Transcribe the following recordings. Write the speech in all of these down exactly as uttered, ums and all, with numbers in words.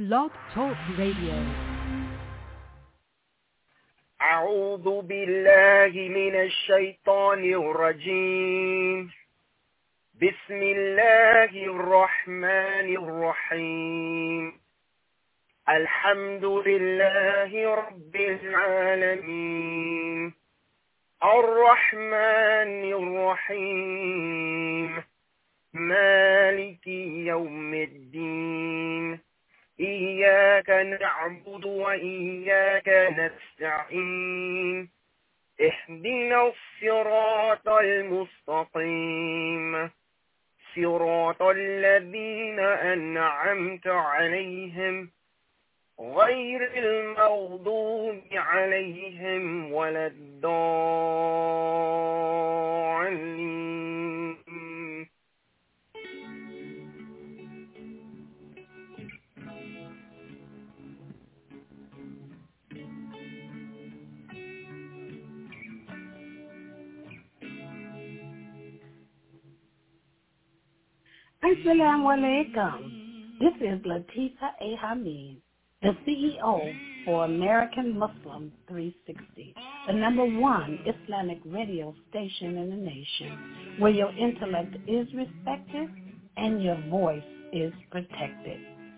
Blog Talk Radio. أعوذ بالله من الشيطان الرجيم. بسم الله الرحمن الرحيم. الحمد لله رب العالمين الرحمن الرحيم مالك يوم الدين إياك نعبد وإياك نستعين اهدنا الصراط المستقيم صراط الذين أنعمت عليهم غير المغضوب عليهم ولا الضالين. Assalamu alaikum. This is Latifa A. Hamid, the C E O for American Muslim three sixty, the number one Islamic radio station in the nation, where your intellect is respected and your voice is protected.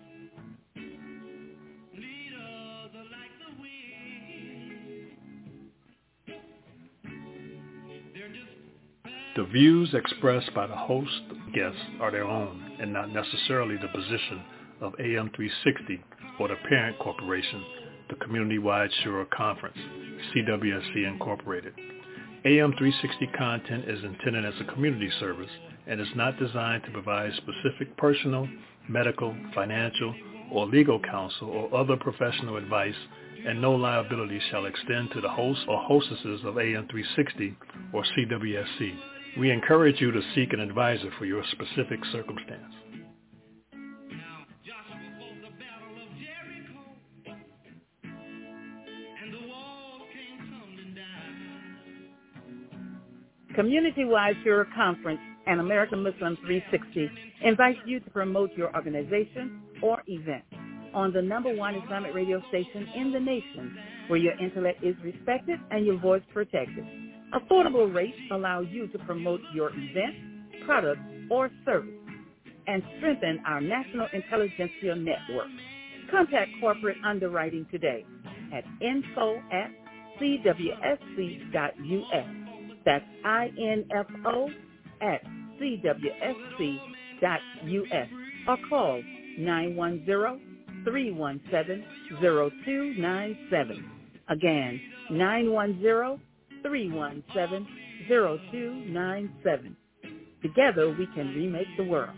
The views expressed by the host and guests are their own and not necessarily the position of A M three sixty or the parent corporation, the Community-Wide Shura Conference, C W S C Incorporated. A M three sixty content is intended as a community service and is not designed to provide specific personal, medical, financial, or legal counsel or other professional advice, and no liability shall extend to the hosts or hostesses of A M three sixty or C W S C. We encourage you to seek an advisor for your specific circumstance. Community-Wide Shura Conference and American Muslim three sixty invites you to promote your organization or event on the number one Islamic radio station in the nation, where your intellect is respected and your voice protected. Affordable rates allow you to promote your event, product, or service and strengthen our national intelligentsia network. Contact corporate underwriting today at info at c w s c dot u s. That's I N F O at C W S C dot U S or call nine one zero, three one seven, zero two nine seven. Again, nine one zero, three one seven, zero two nine seven. Together we can remake the world.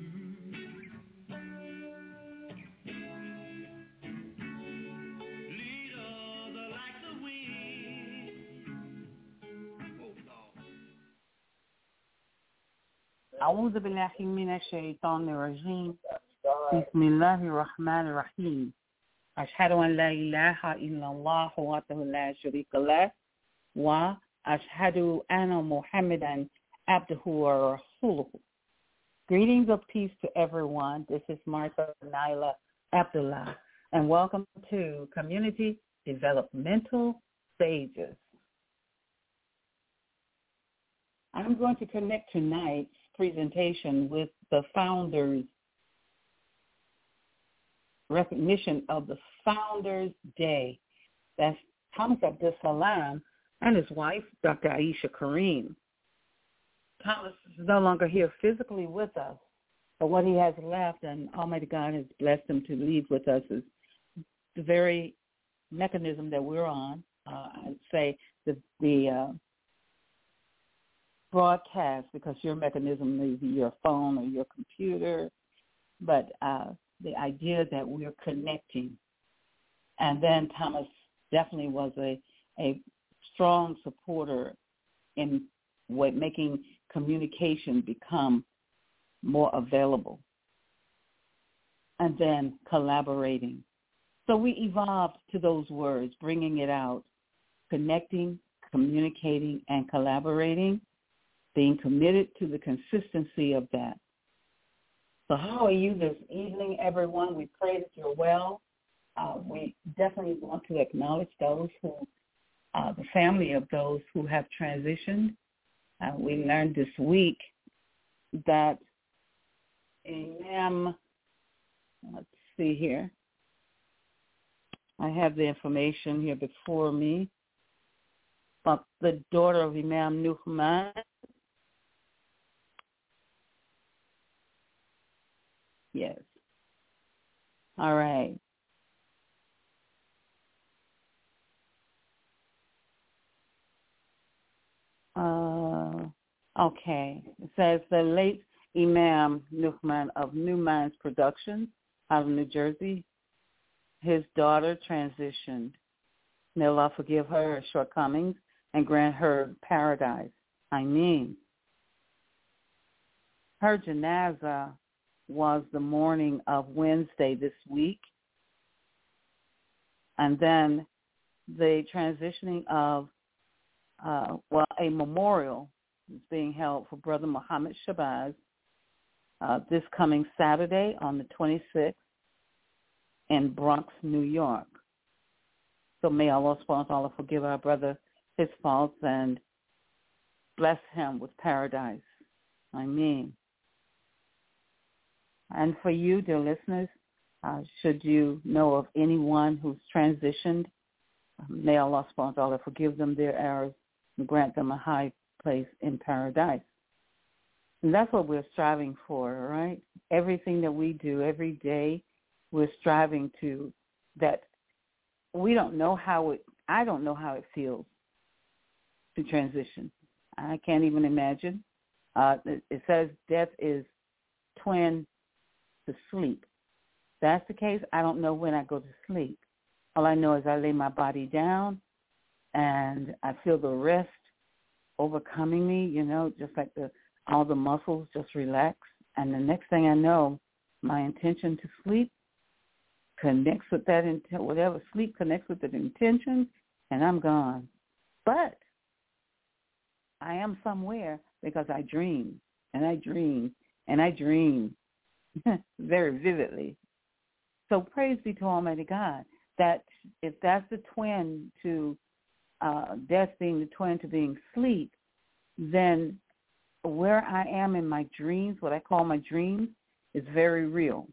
أعوذ بالله من الشيطان الرجيم بسم الله الرحمن الرحيم أشهد أن لا إله إلا الله وحده لا شريك له وأشهد أن محمدا عبده ورسوله. Greetings of peace to everyone. This is Martha Naila Abdullah, and welcome to Community Developmental Stages. I'm going to connect tonight's presentation with the founders, recognition of the Founders Day. That's Thomas Abdul Salam and his wife, Doctor Aisha Kareem. Thomas is no longer here physically with us, but what he has left, and Almighty God has blessed him to leave with us, is the very mechanism that we're on. Uh, I'd say the, the uh, broadcast, because your mechanism may be your phone or your computer, but uh, the idea that we're connecting. And then Thomas definitely was a, a strong supporter in what making communication become more available. And then collaborating. So we evolved to those words, bringing it out, connecting, communicating, and collaborating, being committed to the consistency of that. So how are you this evening, everyone? We pray that you're well. Uh, we definitely want to acknowledge those who, uh, the family of those who have transitioned. Uh, we learned this week that Imam, let's see here. I have the information here before me. But the daughter of Imam Nuhman, yes. All right. Uh, okay. It says the late Imam Nuhman of New Minds Productions out of New Jersey, his daughter transitioned. May Allah forgive her her shortcomings and grant her paradise. I mean, her janazah was the morning of Wednesday this week, and then the transitioning of, uh, well, a memorial is being held for Brother Muhammad Shabazz uh, this coming Saturday on the twenty-sixth in Bronx, New York. So may Allah subhanahu wa ta'ala forgive our brother his faults and bless him with paradise. I mean. And for you, dear listeners, uh, should you know of anyone who's transitioned, may Allah subhanahu wa ta'ala forgive them their errors and grant them a high place in paradise. And that's what we're striving for, right? Everything that we do every day, we're striving to that. We don't know how it, I don't know how it feels to transition. I can't even imagine. Uh, it, it says death is twin to sleep. If that's the case, I don't know when I go to sleep. All I know is I lay my body down and I feel the rest overcoming me, you know, just like the all the muscles just relax. And the next thing I know, my intention to sleep connects with that, intent, whatever sleep connects with that intention, and I'm gone. But I am somewhere because I dream, and I dream, and I dream very vividly. So praise be to Almighty God that if that's the twin to uh, death being the twin to being sleep, then where I am in my dreams, what I call my dreams, is very real.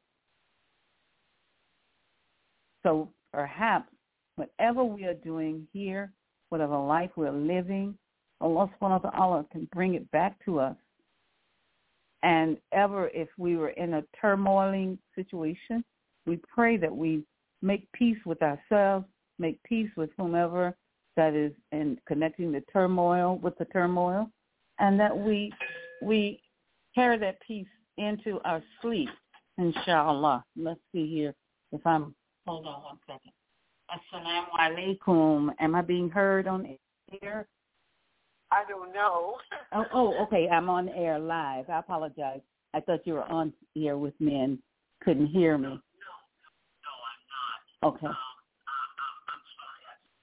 So perhaps whatever we are doing here, whatever life we're living, Allah subhanahu wa ta'ala can bring it back to us. And ever if we were in a turmoiling situation, we pray that we make peace with ourselves, make peace with whomever that is in connecting the turmoil with the turmoil, and that we we carry that peace into our sleep, inshallah. Let's see here if I'm, hold on one second. Assalamu alaikum. Am I being heard on air? I don't know. oh, oh, okay. I'm on air live. I apologize. I thought you were on here with me and couldn't hear me. No, no, no, I'm not. Okay. Um, I'm sorry.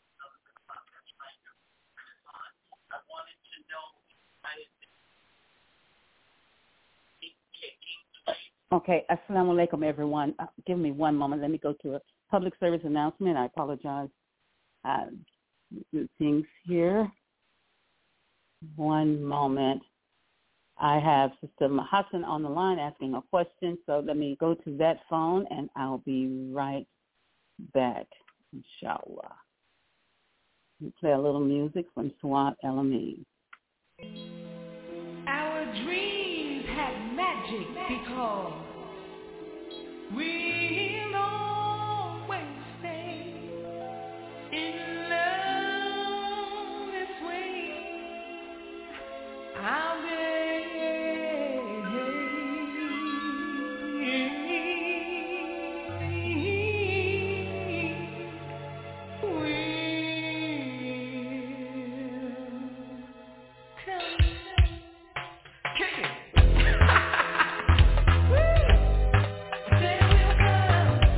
I wanted to know Okay, assalamu alaikum, everyone. Uh, give me one moment. Let me go to a public service announcement. I apologize. Uh, things here. One moment. I have Sister Hassan on the line asking a question, so let me go to that phone, and I'll be right back, inshallah. Let me play a little music from Suat El-Amin. Our dreams have magic because we'll always stay in love this way. I'll be Kick it.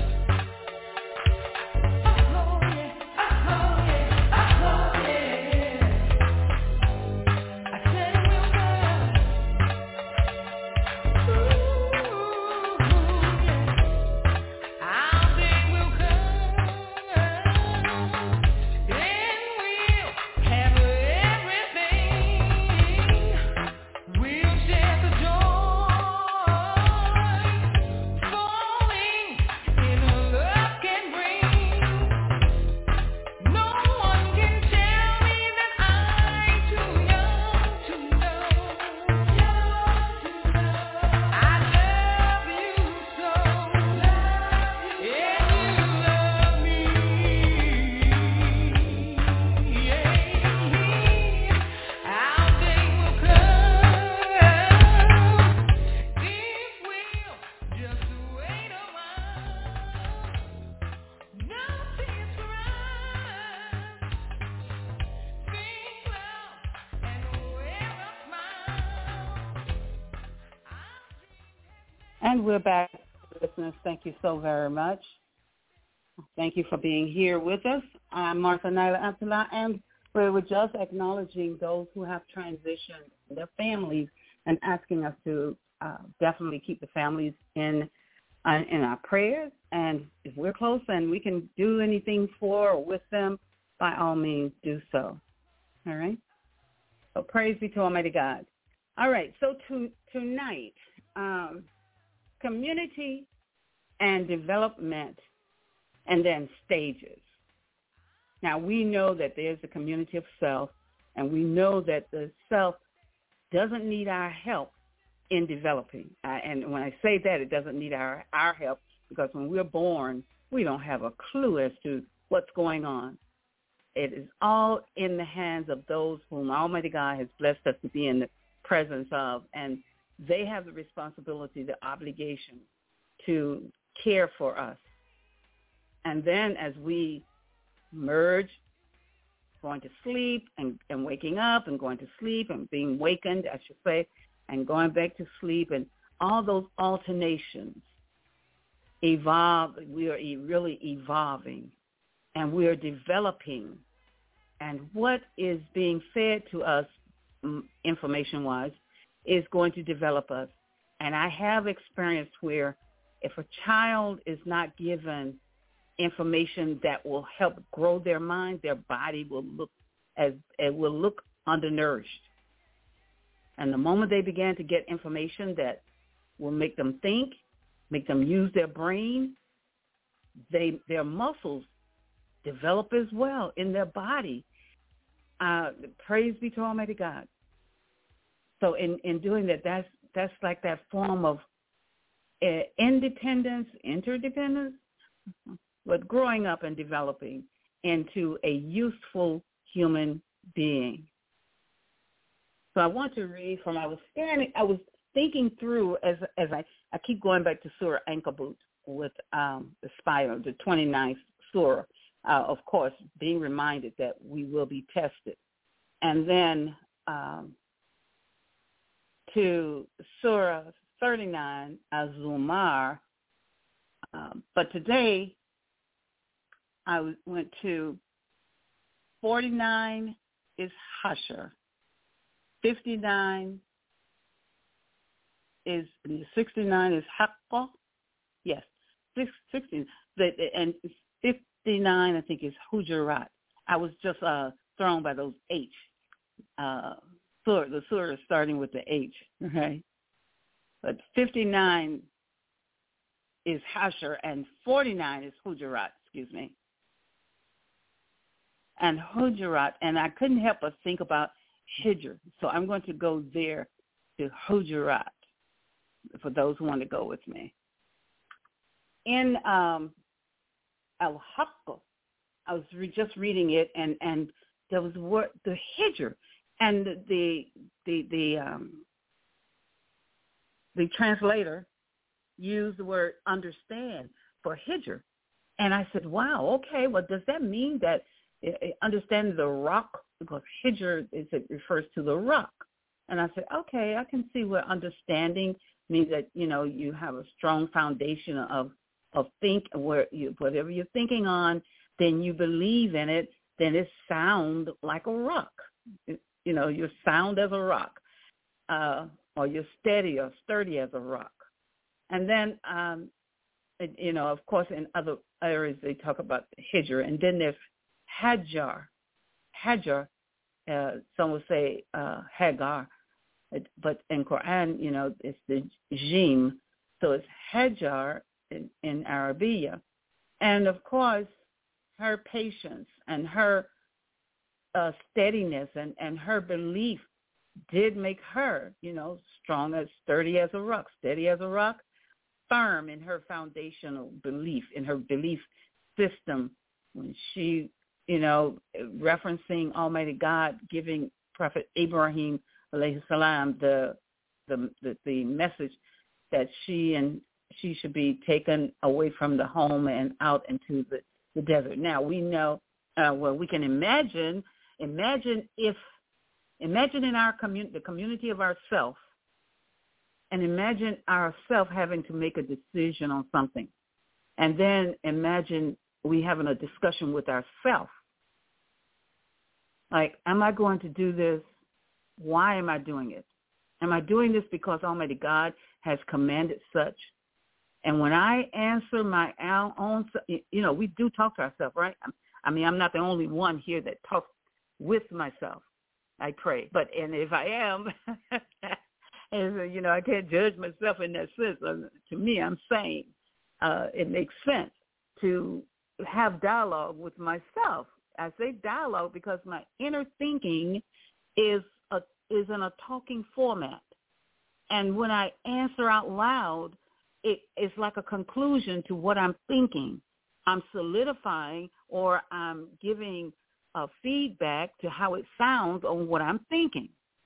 And we're back, listeners. Thank you so very much. Thank you for being here with us. I'm Martha Naila Abdullah, and we were just acknowledging those who have transitioned, their families, and asking us to uh, definitely keep the families in uh, in our prayers. And if we're close and we can do anything for or with them, by all means, do so. All right? So praise be to Almighty God. All right, so to, tonight, um, community and development, and then stages. Now, we know that there's a community of self, and we know that the self doesn't need our help in developing. Uh, and when I say that, it doesn't need our, our help, because when we're born, we don't have a clue as to what's going on. It is all in the hands of those whom Almighty God has blessed us to be in the presence of, and they have the responsibility, the obligation to care for us. And then as we merge, going to sleep and, and waking up and going to sleep and being wakened, I should say, and going back to sleep, and all those alternations evolve. We are e- really evolving, and we are developing. And what is being fed to us information-wise is going to develop us. And I have experienced where if a child is not given information that will help grow their mind, their body will look as it will look undernourished. And the moment they begin to get information that will make them think, make them use their brain, they their muscles develop as well in their body. Uh, praise be to Almighty God. So in, in doing that, that's that's like that form of uh, independence, interdependence, but growing up and developing into a useful human being. So I want to read from, I was standing, I was thinking through as as I, I keep going back to Surah Ankabut with um, the spire, the twenty-ninth Surah, uh, of course, being reminded that we will be tested. And then um, to Surah thirty-nine, Az-Zumar. Um, but today I went to forty-nine is Hashr, fifty-nine is, sixty-nine is Haqqa, yes, sixty, and fifty-nine I think is Hujurat. I was just uh, thrown by those H. Uh, surah, the surah is starting with the H, okay? But fifty-nine is Hashr and forty-nine is Hujurat, excuse me. And Hujurat, and I couldn't help but think about Hijr. So I'm going to go there to Hujurat for those who want to go with me. In um, Al-Haqq, I was re- just reading it, and, and there was word, the Hijr, and the the the um, the translator used the word understand for Hijr, and I said, wow, okay, well, does that mean that understanding the rock, because Hijr is, it refers to the rock. And I said, okay, I can see where understanding means that, you know, you have a strong foundation of, of think, where you, whatever you're thinking on, then you believe in it, then it sounds like a rock. It, you know, you're sound as a rock, uh, or you're steady or sturdy as a rock. And then, um, it, you know, of course, in other areas they talk about Hijr, and then there's Hajar, Hajar, uh, some would say uh, Hagar, but in Quran, you know, it's the Jim, so it's Hajar in, in Arabiya. And of course, her patience and her uh, steadiness and, and her belief did make her, you know, strong as sturdy as a rock, steady as a rock, firm in her foundational belief, in her belief system. When she, you know, referencing Almighty God giving Prophet Ibrahim alayhi salam the, the the the message that she and she should be taken away from the home and out into the, the desert. Now we know, uh, well, we can imagine. Imagine if, imagine in our community, the community of ourself, and imagine ourselves having to make a decision on something. And then imagine we having a discussion with ourselves. Like, am I going to do this? Why am I doing it? Am I doing this because Almighty God has commanded such? And when I answer my own, you know, we do talk to ourselves, right? I mean, I'm not the only one here that talks with myself. I pray. But, and if I am, and, you know, I can't judge myself in that sense. To me, I'm saying uh, it makes sense to have dialogue with myself. I say dialogue because my inner thinking is a, is in a talking format. And when I answer out loud, it, it's like a conclusion to what I'm thinking. I'm solidifying or I'm giving uh, feedback to how it sounds on what I'm thinking.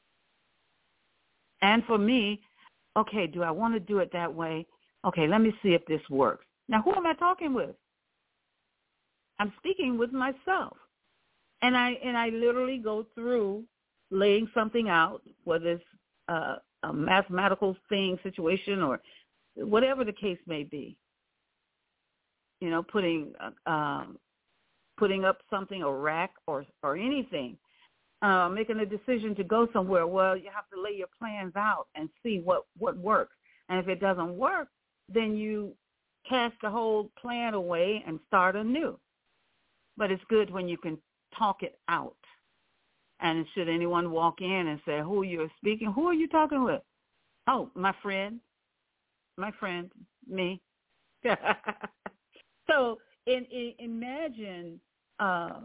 And for me, okay, do I want to do it that way? Okay, let me see if this works. Now, who am I talking with? I'm speaking with myself. And I and I literally go through laying something out, whether it's uh, a mathematical thing, situation, or whatever the case may be. You know, putting uh, um, putting up something, a rack or or anything, uh, making a decision to go somewhere. Well, you have to lay your plans out and see what, what works. And if it doesn't work, then you cast the whole plan away and start anew. But it's good when you can talk it out. And should anyone walk in and say, who you're speaking, who are you talking with? Oh, my friend, my friend, me. So in, in, imagine uh,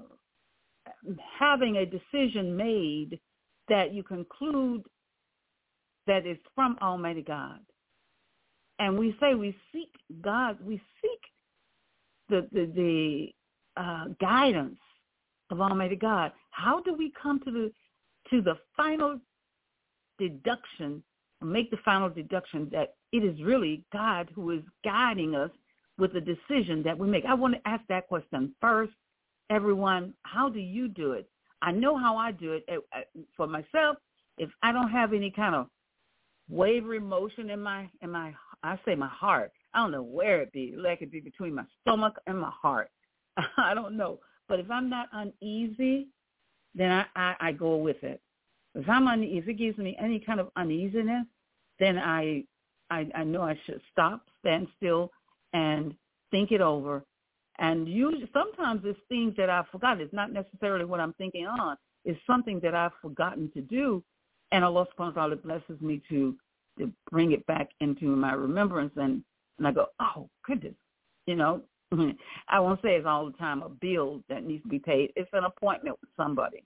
having a decision made that you conclude that is from Almighty God. And we say we seek God, we seek the the, the uh, guidance of Almighty God. How do we come to the to the final deduction, make the final deduction that it is really God who is guiding us with the decision that we make? I want to ask that question first. Everyone, how do you do it? I know how I do it. For myself, if I don't have any kind of wavering motion in my, in my, I say my heart. I don't know where it be. Like it be between my stomach and my heart. I don't know. But if I'm not uneasy, then I, I, I go with it. If I'm uneasy, if it gives me any kind of uneasiness, then I, I, I know I should stop, stand still, and think it over. And usually, sometimes it's things that I've forgotten. It's not necessarily what I'm thinking on. It's something that I've forgotten to do, and Allah subhanahu wa ta'ala blesses me to, to bring it back into my remembrance, and, and I go, oh, goodness, you know. I won't say it's all the time a bill that needs to be paid. It's an appointment with somebody.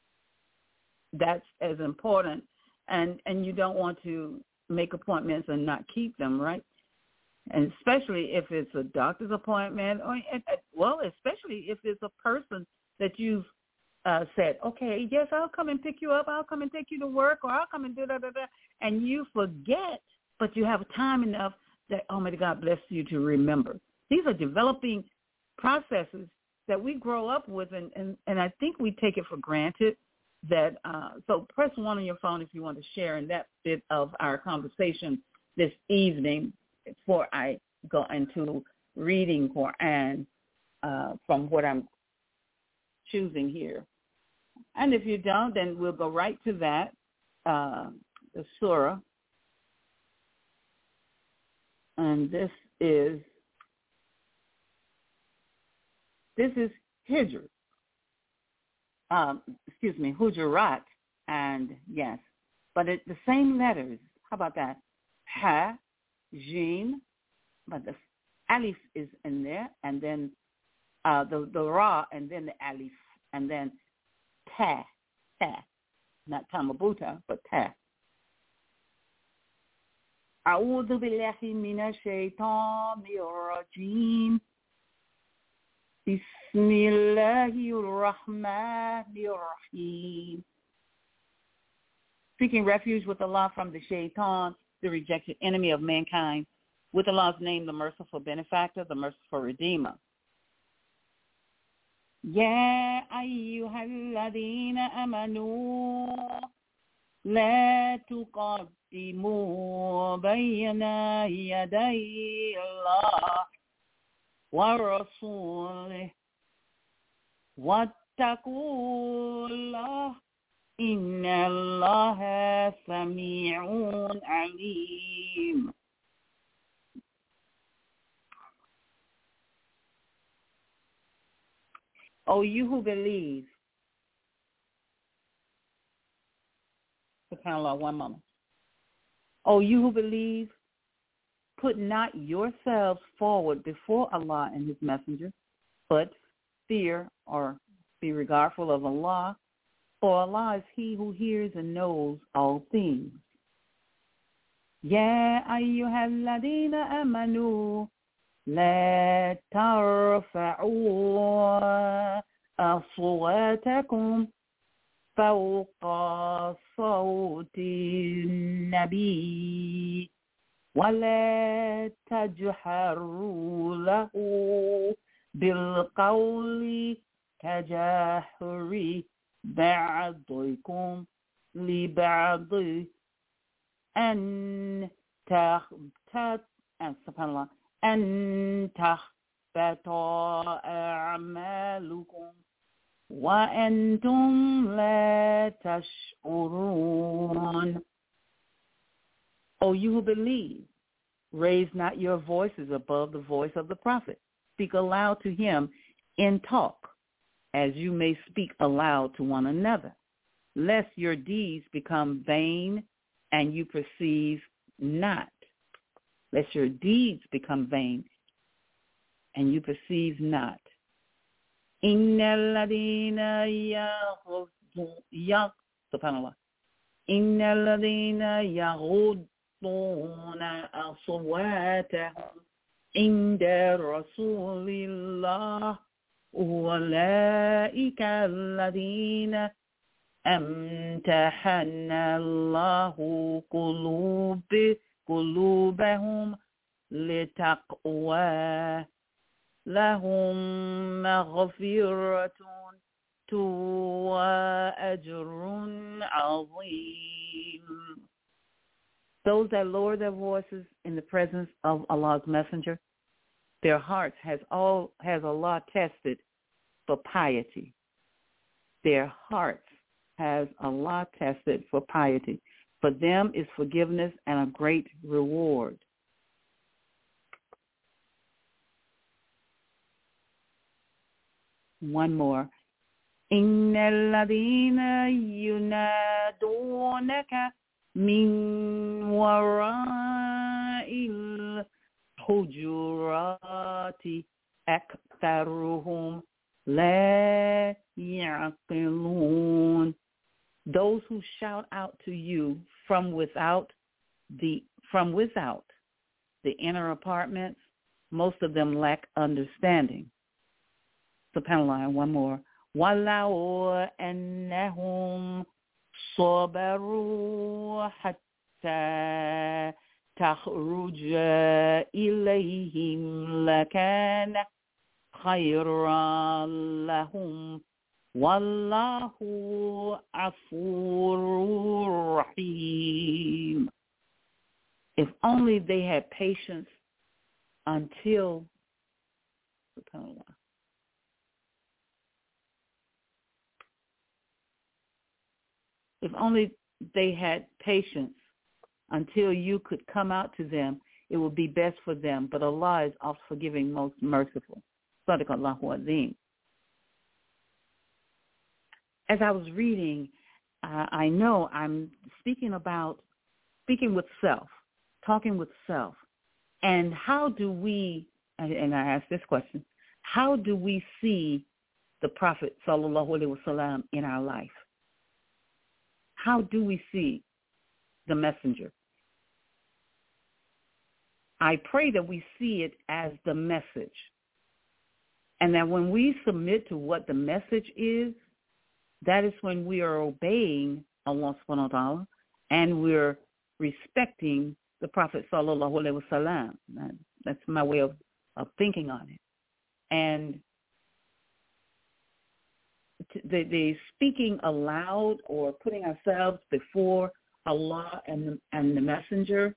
That's as important, and, and you don't want to make appointments and not keep them, right? And especially if it's a doctor's appointment, or well, especially if it's a person that you've uh, said, okay, yes, I'll come and pick you up, I'll come and take you to work, or I'll come and do da da da, and you forget, but you have time enough that Almighty God bless you to remember. These are developing processes that we grow up with, and, and, and I think we take it for granted. That uh, so press one on your phone if you want to share in that bit of our conversation this evening before I go into reading Quran uh, from what I'm choosing here. And if you don't, then we'll go right to that, uh, the surah. And this is, this is Hijr. Um, excuse me, Hujurat, and yes, but it's the same letters. How about that? Ha, Jim, but the alif is in there, and then uh, the the ra, and then the alif, and then ta, ta, not tamabuta, but ta. A'udhu billahi minash shaitanir rajim. Bismillahirrahmanirrahim. Seeking refuge with Allah from the shaitan, the rejected enemy of mankind, with Allah's name, the merciful benefactor, the merciful redeemer. Ya ayyuhalladhina amanu la tuqaddimu قدموا بين يدي الله ورسوله واتقوا الله إن الله سميع عليم. O you who believe, SubhanAllah, one moment. O you who believe, put not yourselves forward before Allah and His Messenger, but fear or be regardful of Allah, for Allah is He who hears and knows all things. Ya ayyuhalladhina amanu la tarfa'u aswatakum fawqa sawti nabi wa la tajharu lahu bilqawli kajahri بعضكم لبعض أن تخبت سبحان الله أن تخبت أعمالكم وأنتم لا تشعرون. O you who believe, raise not your voices above the voice of the prophet. Speak aloud to him in talk, as you may speak aloud to one another, lest your deeds become vain and you perceive not. Lest your deeds become vain and you perceive not. Inna alladhina subhanallah. Inna alladhina yaghudduna aswatahum inda rasulillah أولئك الذين امتحن الله قلوب قلوبهم لتقوى لهم مغفرة وأجر عظيم. Those that lower their voices in the presence of Allah's Messenger, their hearts has all has Allah tested for piety. Their hearts has Allah tested for piety. For them is forgiveness and a great reward. One more. إن الذين ينادونك من وراء الحجرات أكثرهم لا يعقلون. Those who shout out to you from without the from without the inner apartments, most of them lack understanding. SubhanAllah, one more. وَلَوْ أَنَّهُمْ صَبَرُوا حَتَّى تَخْرُجَ إِلَيْهِمْ لَكَانَ خَيْرًا لَهُمْ وَاللَّهُ غَفُورٌ رَحِيمٌ. If only they had patience until, SubhanAllah, if only they had patience until you could come out to them, it would be best for them. But Allah is oft forgiving, most merciful. Sadaqallahu Azim. As I was reading, uh, I know I'm speaking about speaking with self, talking with self. And how do we, and I ask this question, how do we see the Prophet sallallahu alaihi wasallam in our life? How do we see the messenger? I pray that we see it as the message. And that when we submit to what the message is, that is when we are obeying Allah subhanahu wa ta'ala and we're respecting the Prophet sallallahu alaihi wasallam. That's my way of, of thinking on it. And the, the speaking aloud or putting ourselves before Allah and the, and the messenger,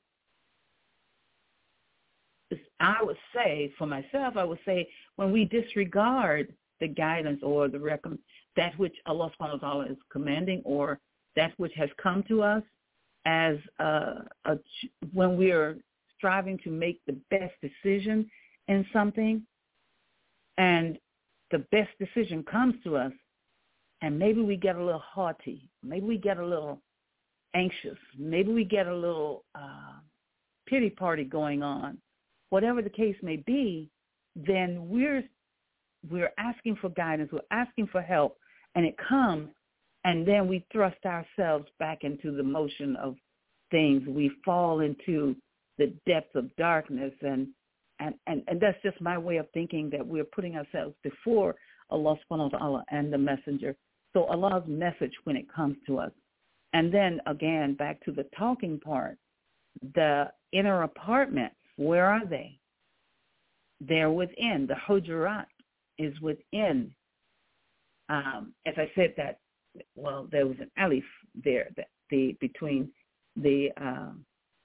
I would say, for myself, I would say when we disregard the guidance or the recommend, that which Allah subhanahu wa ta'ala is commanding or that which has come to us as a, a, when we are striving to make the best decision in something, and the best decision comes to us, and maybe we get a little haughty, maybe we get a little anxious, maybe we get a little uh, pity party going on, whatever the case may be, then we're we're asking for guidance, we're asking for help, and it comes, and then we thrust ourselves back into the motion of things. We fall into the depths of darkness, and and, and, and that's just my way of thinking, that we're putting ourselves before Allah subhanahu wa ta'ala and the messenger. So Allah's message when it comes to us. And then, again, back to the talking part, the inner apartments, where are they? They're within. The hujurat is within. Um, as I said that, well, there was an alif there, that the between the, um,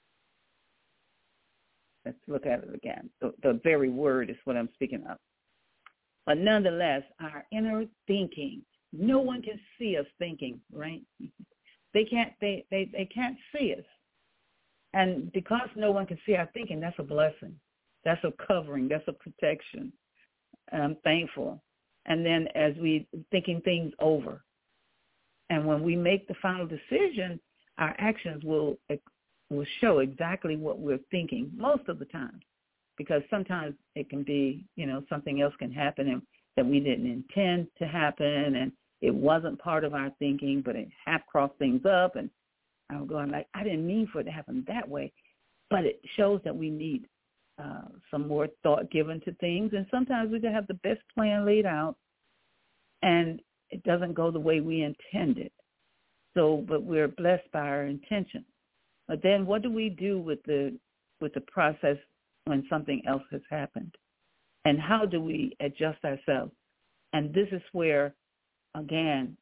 let's look at it again. The, the very word is what I'm speaking of. But nonetheless, our inner thinking, no one can see us thinking, right? They can't, they, they, they can't see us. And because no one can see our thinking, that's a blessing. That's a covering. That's a protection. And I'm thankful. And then as we thinking things over, and when we make the final decision, our actions will will show exactly what we're thinking most of the time, because sometimes it can be, you know, something else can happen and that we didn't intend to happen, and it wasn't part of our thinking, but it half crossed things up, and I'm going like, I didn't mean for it to happen that way, but it shows that we need uh, some more thought given to things, and sometimes we can have the best plan laid out, and it doesn't go the way we intended. So, but we're blessed by our intention. But then, what do we do with the with the process when something else has happened, and how do we adjust ourselves? And this is where, again,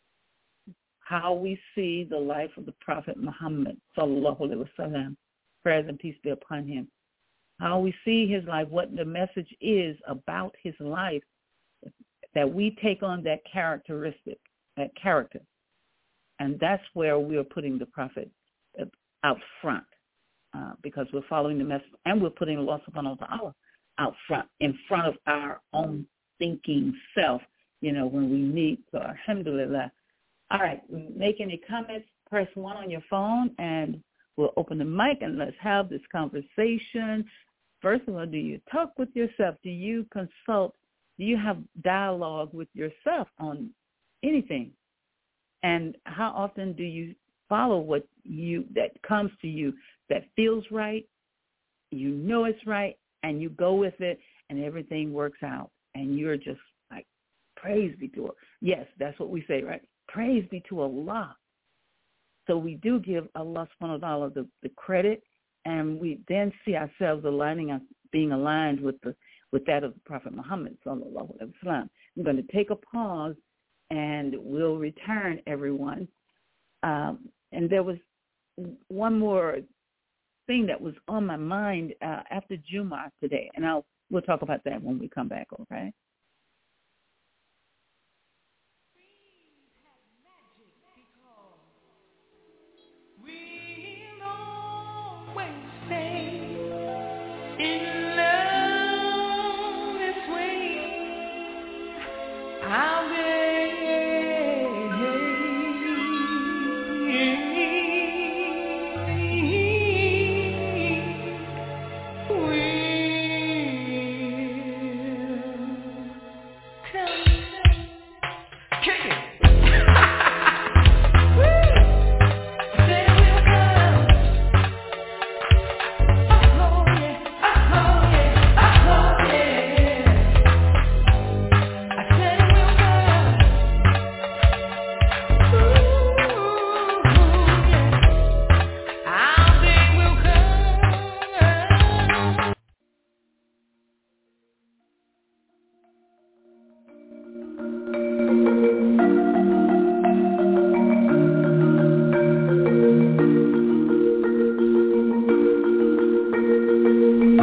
how we see the life of the Prophet Muhammad, sallallahu alaihi wasallam, praise and peace be upon him, how we see his life, what the message is about his life, that we take on that characteristic, that character. And that's where we're putting the Prophet out front, uh, because we're following the message, and we're putting Allah subhanahu wa ta'ala out front, in front of our own thinking self, you know, when we meet. So alhamdulillah. All right, make any comments, press one on your phone, and we'll open the mic, and let's have this conversation. First of all, do you talk with yourself? Do you consult? Do you have dialogue with yourself on anything? And how often do you follow what you, that comes to you, that feels right, you know it's right, and you go with it, and everything works out, and you're just like, praise be to Allah. Yes, that's what we say, right? Praise be to Allah. So we do give Allah subhanahu wa ta'ala the, the credit, and we then see ourselves aligning us, being aligned with the with that of the Prophet Muhammad sallallahu alaihi wasallam. I'm going to take a pause, and we'll return, everyone. Um, and there was one more thing that was on my mind uh, after Jummah today, and I'll we'll talk about that when we come back, okay? I said we'll go.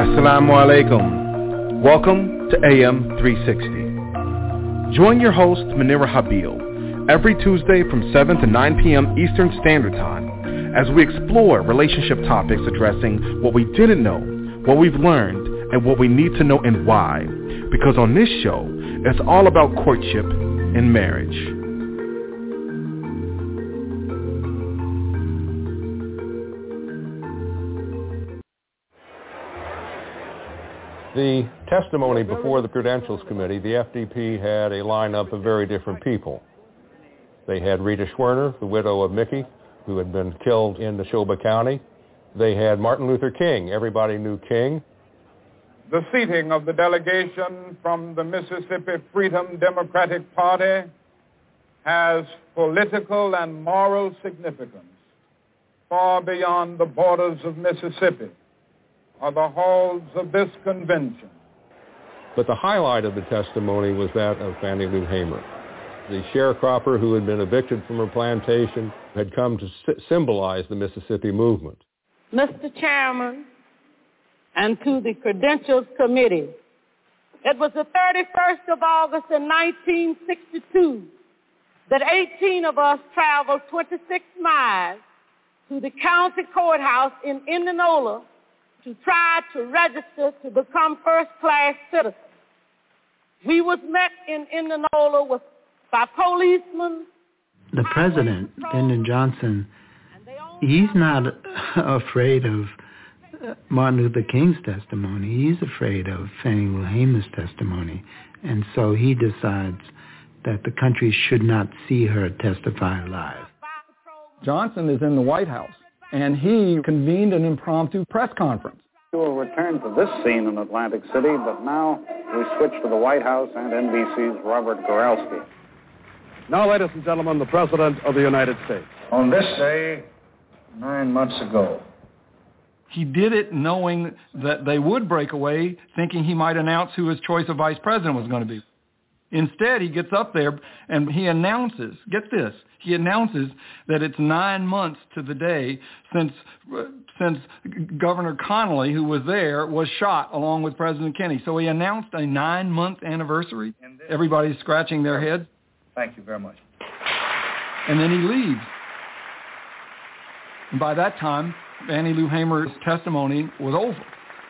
Assalamu alaikum. Welcome to A M three sixty. Join your host, Munira Habil, every Tuesday from seven to nine p.m. Eastern Standard Time as we explore relationship topics addressing what we didn't know, what we've learned, and what we need to know and why. Because on this show, it's all about courtship and marriage. The testimony before the Credentials Committee, the F D P had a lineup of very different people. They had Rita Schwerner, the widow of Mickey, who had been killed in Neshoba County. They had Martin Luther King. Everybody knew King. The seating of the delegation from the Mississippi Freedom Democratic Party has political and moral significance far beyond the borders of Mississippi or the halls of this convention. But the highlight of the testimony was that of Fannie Lou Hamer. The sharecropper who had been evicted from her plantation had come to s- symbolize the Mississippi movement. Mister Chairman, and to the Credentials Committee, it was the thirty-first of August in nineteen sixty-two that eighteen of us traveled twenty-six miles to the county courthouse in Indianola to try to register to become first-class citizens. We was met in Indianola with by policemen. The president, Lyndon Johnson, he's not afraid of Martin Luther King's testimony. He's afraid of Fannie Lou Hamer's testimony. And so he decides that the country should not see her testify live. Johnson is in the White House, and he convened an impromptu press conference. We will return to this scene in Atlantic City, but now we switch to the White House and N B C's Robert Goralski. Now, ladies and gentlemen, the President of the United States. On this day, nine months ago, he did it knowing that they would break away, thinking he might announce who his choice of vice president was going to be. Instead, he gets up there and he announces, get this, he announces that it's nine months to the day since uh, since Governor Connolly, who was there, was shot along with President Kennedy. So he announced a nine-month anniversary. Everybody's scratching their heads. Thank you very much. And then he leaves. And by that time, Fannie Lou Hamer's testimony was over.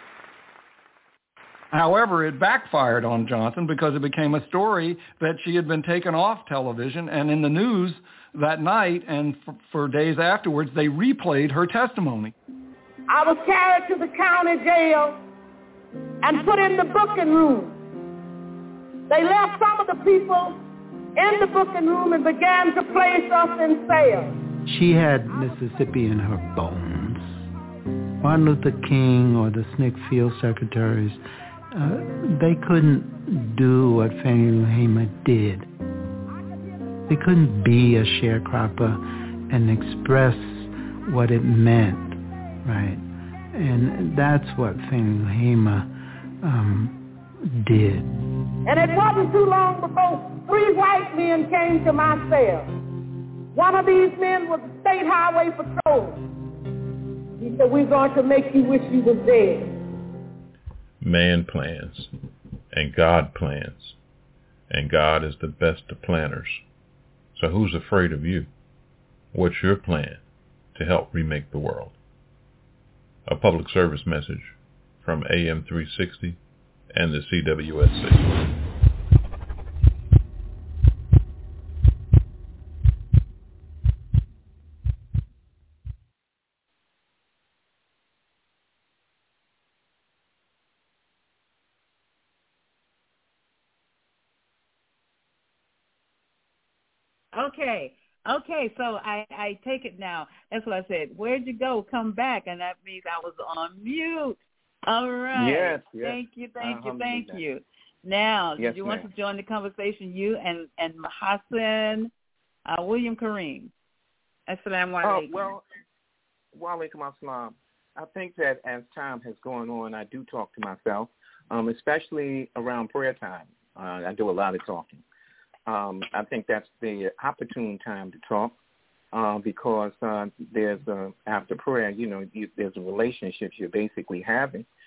However, it backfired on Johnson because it became a story that she had been taken off television and in the news that night, and f- for days afterwards, they replayed her testimony. I was carried to the county jail and put in the booking room. They left some of the people in the booking room and began to place us in cells. She had Mississippi in her bones. Martin Luther King or the S N C C field secretaries, uh, they couldn't do what Fannie Lou Hamer did. They couldn't be a sharecropper and express what it meant, right? And that's what Fannie Lou Hamer um, did. And it wasn't too long before three white men came to my cell. One of these men was the State Highway Patrol. He said, we're going to make you wish you was dead. Man plans, and God plans, and God is the best of planners. So who's afraid of you? What's your plan to help remake the world? A public service message from A M three sixty and the C W S C. Okay, okay, so I, I take it now. That's what I said. Where'd you go? Come back. And that means I was on mute. All right. Yes, yes. Thank you, thank you, thank you. Now, yes, did you ma'am. want to join the conversation, you and, and Hassan uh, William Kareem? Assalamu alaikum. Oh, well, wa alaikum assalam. I think that as time has gone on, I do talk to myself, um, especially around prayer time. Uh, I do a lot of talking. Um, I think that's the opportune time to talk uh, because uh, there's a, after prayer, you know, you, there's a relationship you're basically having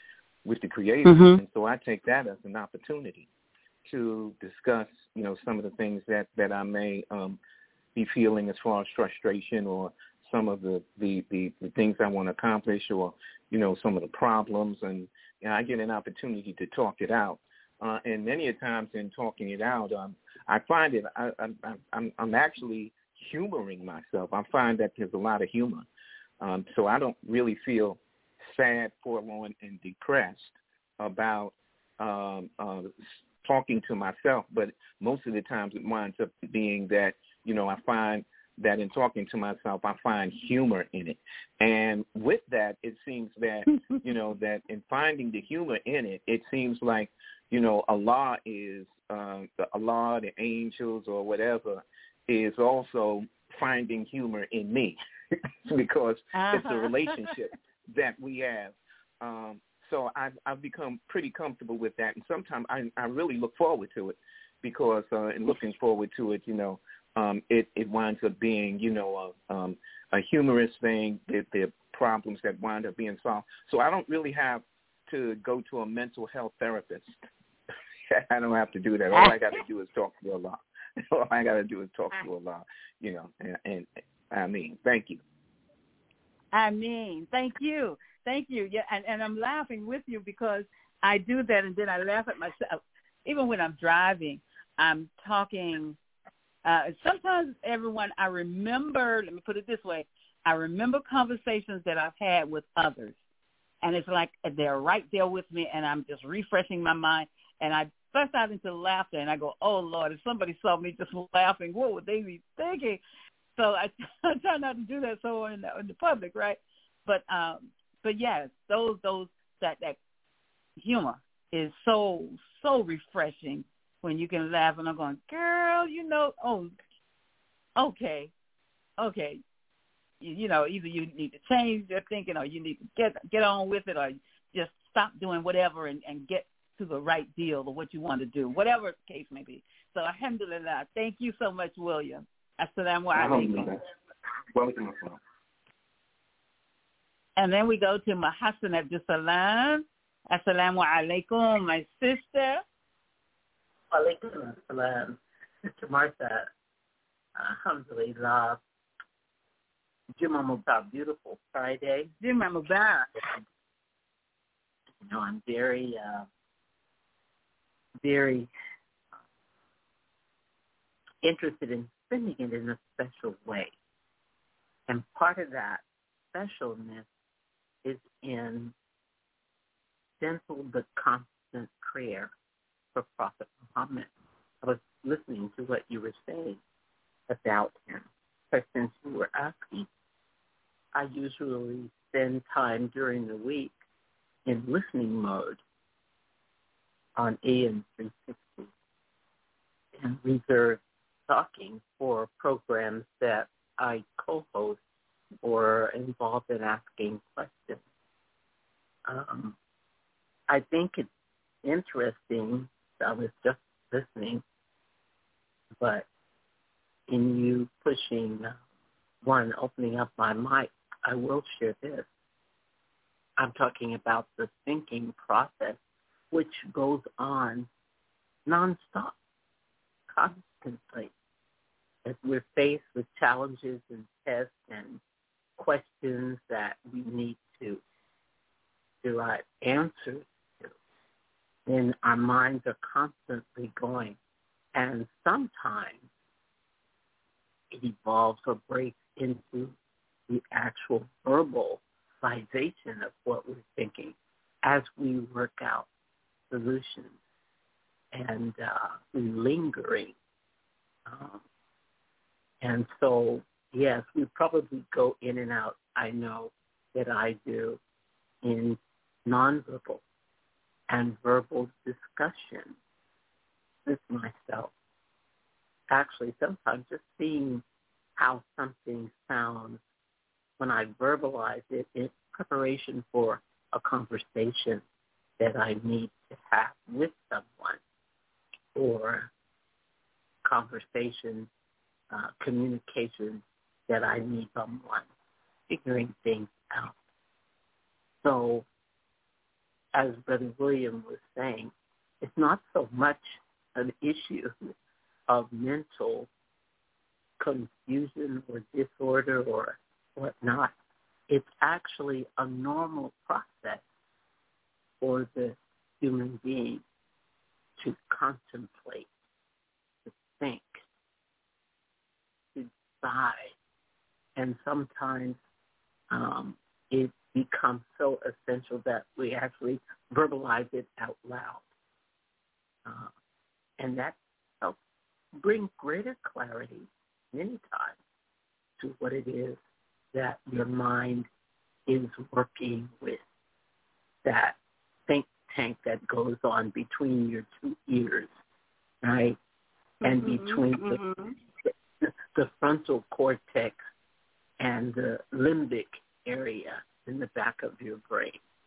with the Creator. Mm-hmm. And so I take that as an opportunity to discuss, you know, some of the things that, that I may um, be feeling as far as frustration or some of the, the, the, the things I want to accomplish or, you know, some of the problems. And you know, I get an opportunity to talk it out. Uh, and many a times in talking it out, um, I find it, I, I, I'm, I'm actually humoring myself. I find that there's a lot of humor. Um, so I don't really feel sad, forlorn, and depressed about um, uh, talking to myself. But most of the times it winds up being that, you know, I find that in talking to myself, I find humor in it. And with that, it seems that, you know, that in finding the humor in it, it seems like, you know, Allah is, uh, the Allah, the angels or whatever, is also finding humor in me because uh-huh. it's a relationship that we have. Um, so I've, I've become pretty comfortable with that. And sometimes I, I really look forward to it because uh, in looking forward to it, you know, Um, it, it winds up being, you know, a, um, a humorous thing. There, there are problems that wind up being solved. So I don't really have to go to a mental health therapist. I don't have to do that. All I got to do is talk to Allah. All I got to do is talk to Allah, you know, and, and I mean, thank you. I mean, thank you. Thank you. Yeah, and, and I'm laughing with you because I do that and then I laugh at myself. Even when I'm driving, I'm talking. Uh, sometimes, everyone, I remember, let me put it this way, I remember conversations that I've had with others, and it's like they're right there with me, and I'm just refreshing my mind, and I burst out into laughter, and I go, oh, Lord, if somebody saw me just laughing, what would they be thinking? So I, I try not to do that so in the, in the public, right? But, um, but yes, those, those, that, that humor is so, so refreshing. When you can laugh, and I'm going, girl, you know, oh, okay, okay. You, you know, either you need to change your thinking or you need to get get on with it or just stop doing whatever and, and get to the right deal or what you want to do, whatever the case may be. So, alhamdulillah, thank you so much, William. Assalamu alaikum. Welcome. And then we go to Mahassan Abdussalam. Assalamu alaikum, my sister. Walaikum assalam. Sister Martha, alhamdulillah. Juma Mubarak, beautiful Friday. Juma Mubarak. You know, I'm very, uh, very interested in spending it in a special way. And part of that specialness is in gentle but constant prayer for Prophet Muhammad. I was listening to what you were saying about him. But since you were asking, I usually spend time during the week in listening mode on A M three sixty and reserve talking for programs that I co-host or involved in asking questions. Um, I think it's interesting. I was just listening, but in you pushing uh, one, opening up my mic, I will share this. I'm talking about the thinking process, which goes on nonstop, constantly, as we're faced with challenges and tests and questions that we need to derive answers. Then our minds are constantly going. And sometimes it evolves or breaks into the actual verbalization of what we're thinking as we work out solutions and uh, lingering. Um, and so, yes, we probably go in and out, I know that I do, in nonverbal and verbal discussion with myself. Actually, sometimes just seeing how something sounds when I verbalize it in preparation for a conversation that I need to have with someone, or conversation, uh, communication that I need someone, figuring things out. So as Brother William was saying, it's not so much an issue of mental confusion or disorder or whatnot. It's actually a normal process for the human being to contemplate, to think, to decide. And sometimes um, it becomes so essential that we actually verbalize it out loud. Uh, and that helps bring greater clarity many times to what it is that your mind is working with, that think tank that goes on between your two ears, right? And Mm-hmm, between mm-hmm. the, the frontal cortex and the limbic area in the back of your brain.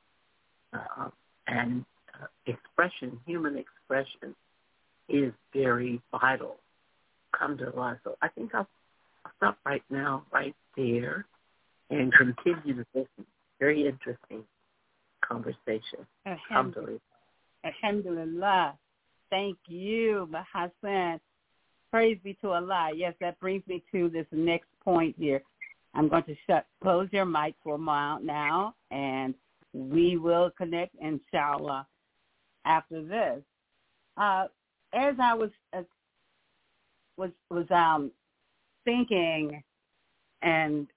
Uh, and uh, expression, human expression, is very vital. Come to life. So I think I'll, I'll stop right now, right there, and continue to listen. Very interesting conversation. Alhamdulillah. Alhamdulillah. Thank you, Hassan. Praise be to Allah. Yes, that brings me to this next point here. I'm going to shut, close your mic for a while now, and we will connect, inshallah, after this. Uh, as I was uh, was was um thinking, and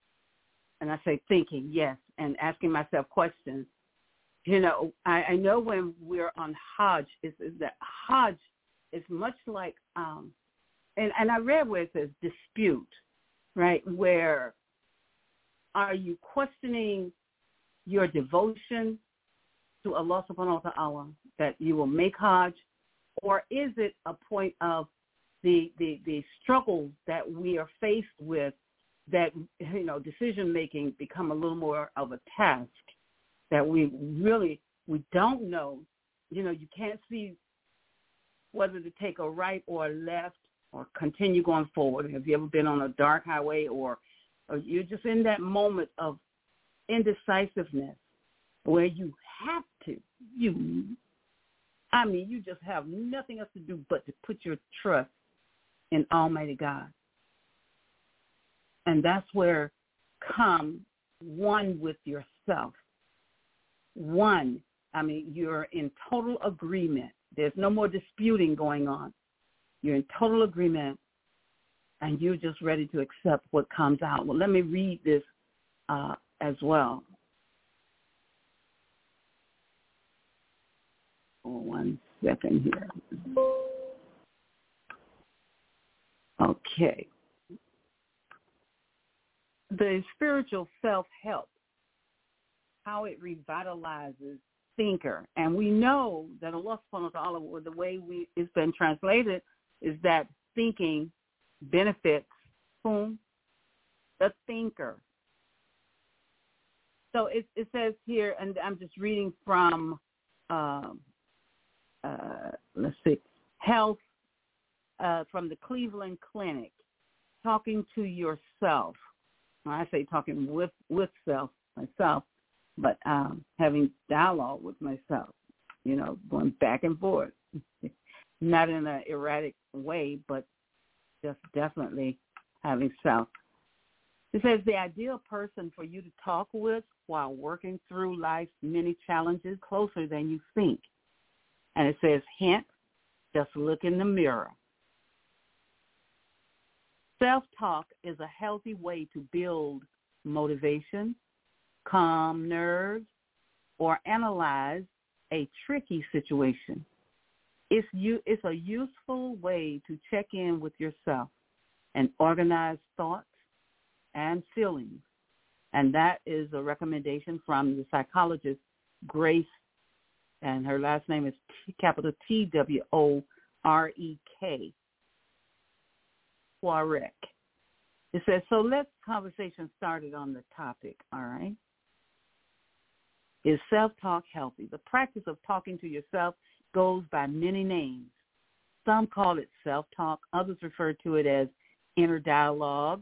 and I say thinking, yes, and asking myself questions. You know, I, I know when we're on Hajj, is that Hajj is much like, um, and, and I read where it says dispute, right? Where are you questioning your devotion to Allah subhanahu wa ta'ala that you will make Hajj, or is it a point of the, the, the struggles that we are faced with that, you know, decision-making become a little more of a task that we really, we don't know. You know, you can't see whether to take a right or a left or continue going forward. Have you ever been on a dark highway, or, or you're just in that moment of indecisiveness where you have to, you, I mean, you just have nothing else to do but to put your trust in Almighty God. And that's where come one with yourself. One, I mean, you're in total agreement. There's no more disputing going on. You're in total agreement, and you're just ready to accept what comes out. Well, let me read this uh, as well. Oh, one second here. Okay. The spiritual self-help, how it revitalizes thinker. And we know that Allah subhanahu wa ta'ala, the way we, it's been translated, is that thinking benefits whom? The thinker. So it, it says here, and I'm just reading from, um, uh, let's see, Health uh, from the Cleveland Clinic, talking to yourself. I say talking with, with self, myself, but um, having dialogue with myself, you know, going back and forth, not in an erratic way, but just definitely having self. It says the ideal person for you to talk with while working through life's many challenges closer than you think. And it says, hint, just look in the mirror. Self-talk is a healthy way to build motivation, calm nerves, or analyze a tricky situation. It's, you, it's a useful way to check in with yourself and organize thoughts and feelings. And that is a recommendation from the psychologist Grace, and her last name is T, capital T W O R E K. Warek. It says, so let's conversation started on the topic, all right? Is self-talk healthy? The practice of talking to yourself goes by many names. Some call it self-talk. Others refer to it as inner dialogue,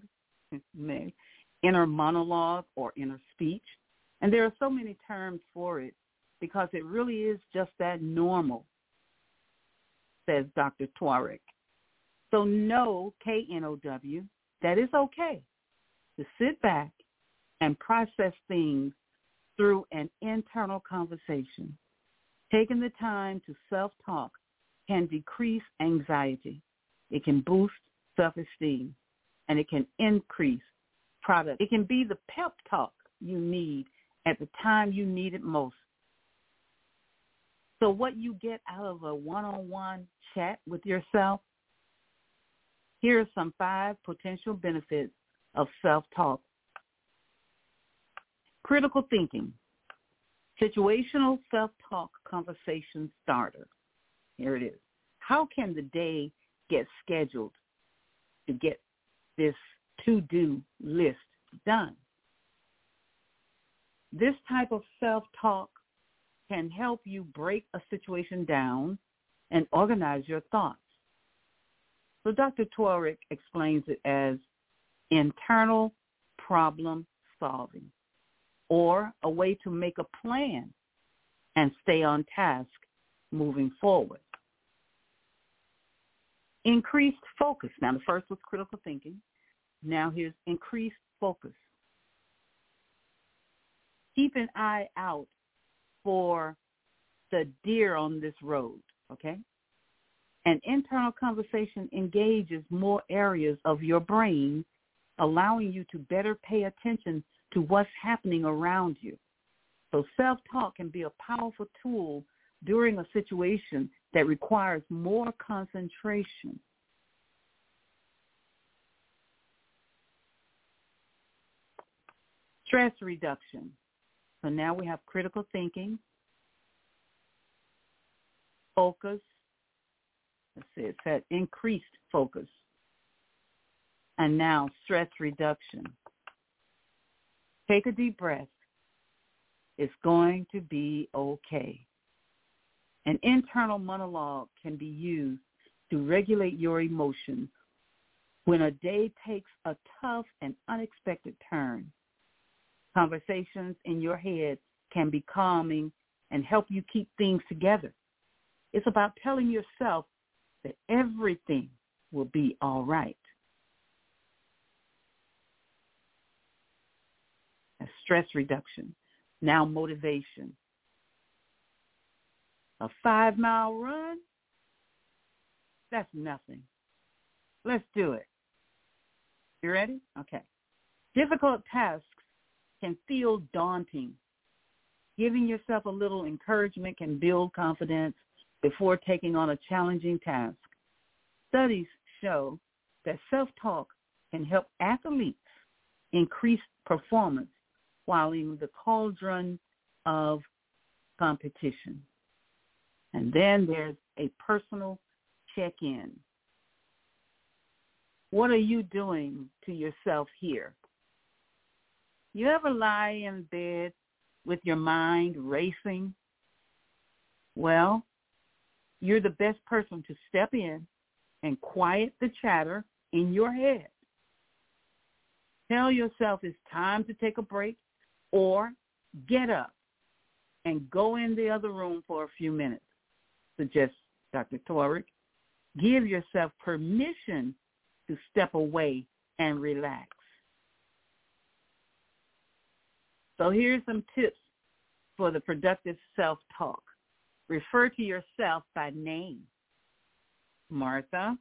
inner monologue, or inner speech. And there are so many terms for it because it really is just that normal, says Doctor Tworik. So know, K N O W, that it's okay to sit back and process things through an internal conversation. Taking the time to self-talk can decrease anxiety. It can boost self-esteem, and it can increase product. It can be the pep talk you need at the time you need it most. So what you get out of a one-on-one chat with yourself, here are some five potential benefits of self-talk. Critical thinking, situational self-talk conversation starter. Here it is. How can the day get scheduled to get this to-do list done? This type of self-talk can help you break a situation down and organize your thoughts. So Doctor Tworik explains it as internal problem solving, or a way to make a plan and stay on task moving forward. Increased focus. Now, the first was critical thinking. Now here's increased focus. Keep an eye out for the deer on this road, okay? An internal conversation engages more areas of your brain, allowing you to better pay attention to what's happening around you. So self-talk can be a powerful tool during a situation that requires more concentration. Stress reduction. So now we have critical thinking, focus. Let's see, it said increased focus. And now stress reduction. Take a deep breath. It's going to be okay. An internal monologue can be used to regulate your emotions when a day takes a tough and unexpected turn. Conversations in your head can be calming and help you keep things together. It's about telling yourself that everything will be all right. That's stress reduction. Now motivation. A five-mile run? That's nothing. Let's do it. You ready? Okay. Difficult tasks can feel daunting. Giving yourself a little encouragement can build confidence before taking on a challenging task. Studies show that self-talk can help athletes increase performance while in the cauldron of competition. And then there's a personal check-in. What are you doing to yourself here? You ever lie in bed with your mind racing? Well, you're the best person to step in and quiet the chatter in your head. Tell yourself it's time to take a break, or get up and go in the other room for a few minutes, suggests Doctor Tworik. Give yourself permission to step away and relax. So here's some tips for the productive self-talk. Refer to yourself by name. Martha.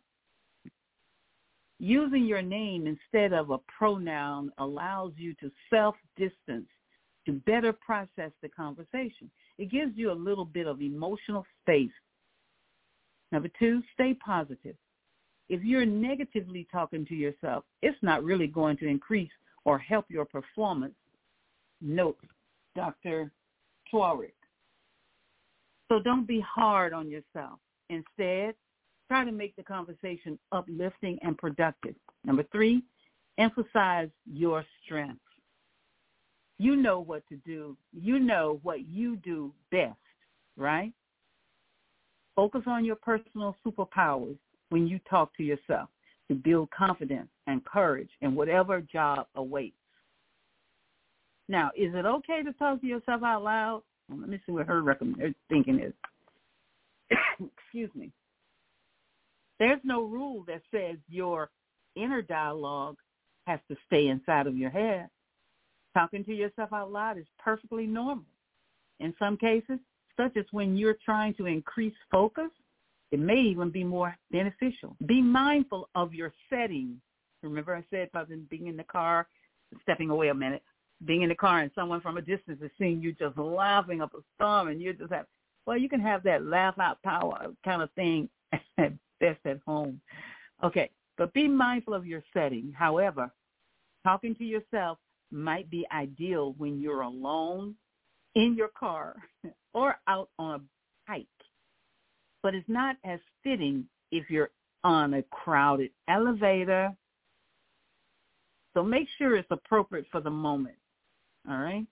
Using your name instead of a pronoun allows you to self-distance to better process the conversation. It gives you a little bit of emotional space. Number two, stay positive. If you're negatively talking to yourself, it's not really going to increase or help your performance. Note Doctor Tworik. So don't be hard on yourself. Instead, try to make the conversation uplifting and productive. Number three, emphasize your strengths. You know what to do. You know what you do best, right? Focus on your personal superpowers when you talk to yourself to build confidence and courage in whatever job awaits. Now, is it okay to talk to yourself out loud? Well, let me see what her, recommend, her thinking is. Excuse me. There's no rule that says your inner dialogue has to stay inside of your head. Talking to yourself out loud is perfectly normal. In some cases, such as when you're trying to increase focus, it may even be more beneficial. Be mindful of your setting. Remember I said about being in the car, stepping away a minute, being in the car and someone from a distance is seeing you just laughing up a storm and you just have, well, you can have that laugh out power kind of thing at best at home. Okay, but be mindful of your setting. However, talking to yourself might be ideal when you're alone, in your car, or out on a hike. But it's not as fitting if you're on a crowded elevator. So make sure it's appropriate for the moment, all right?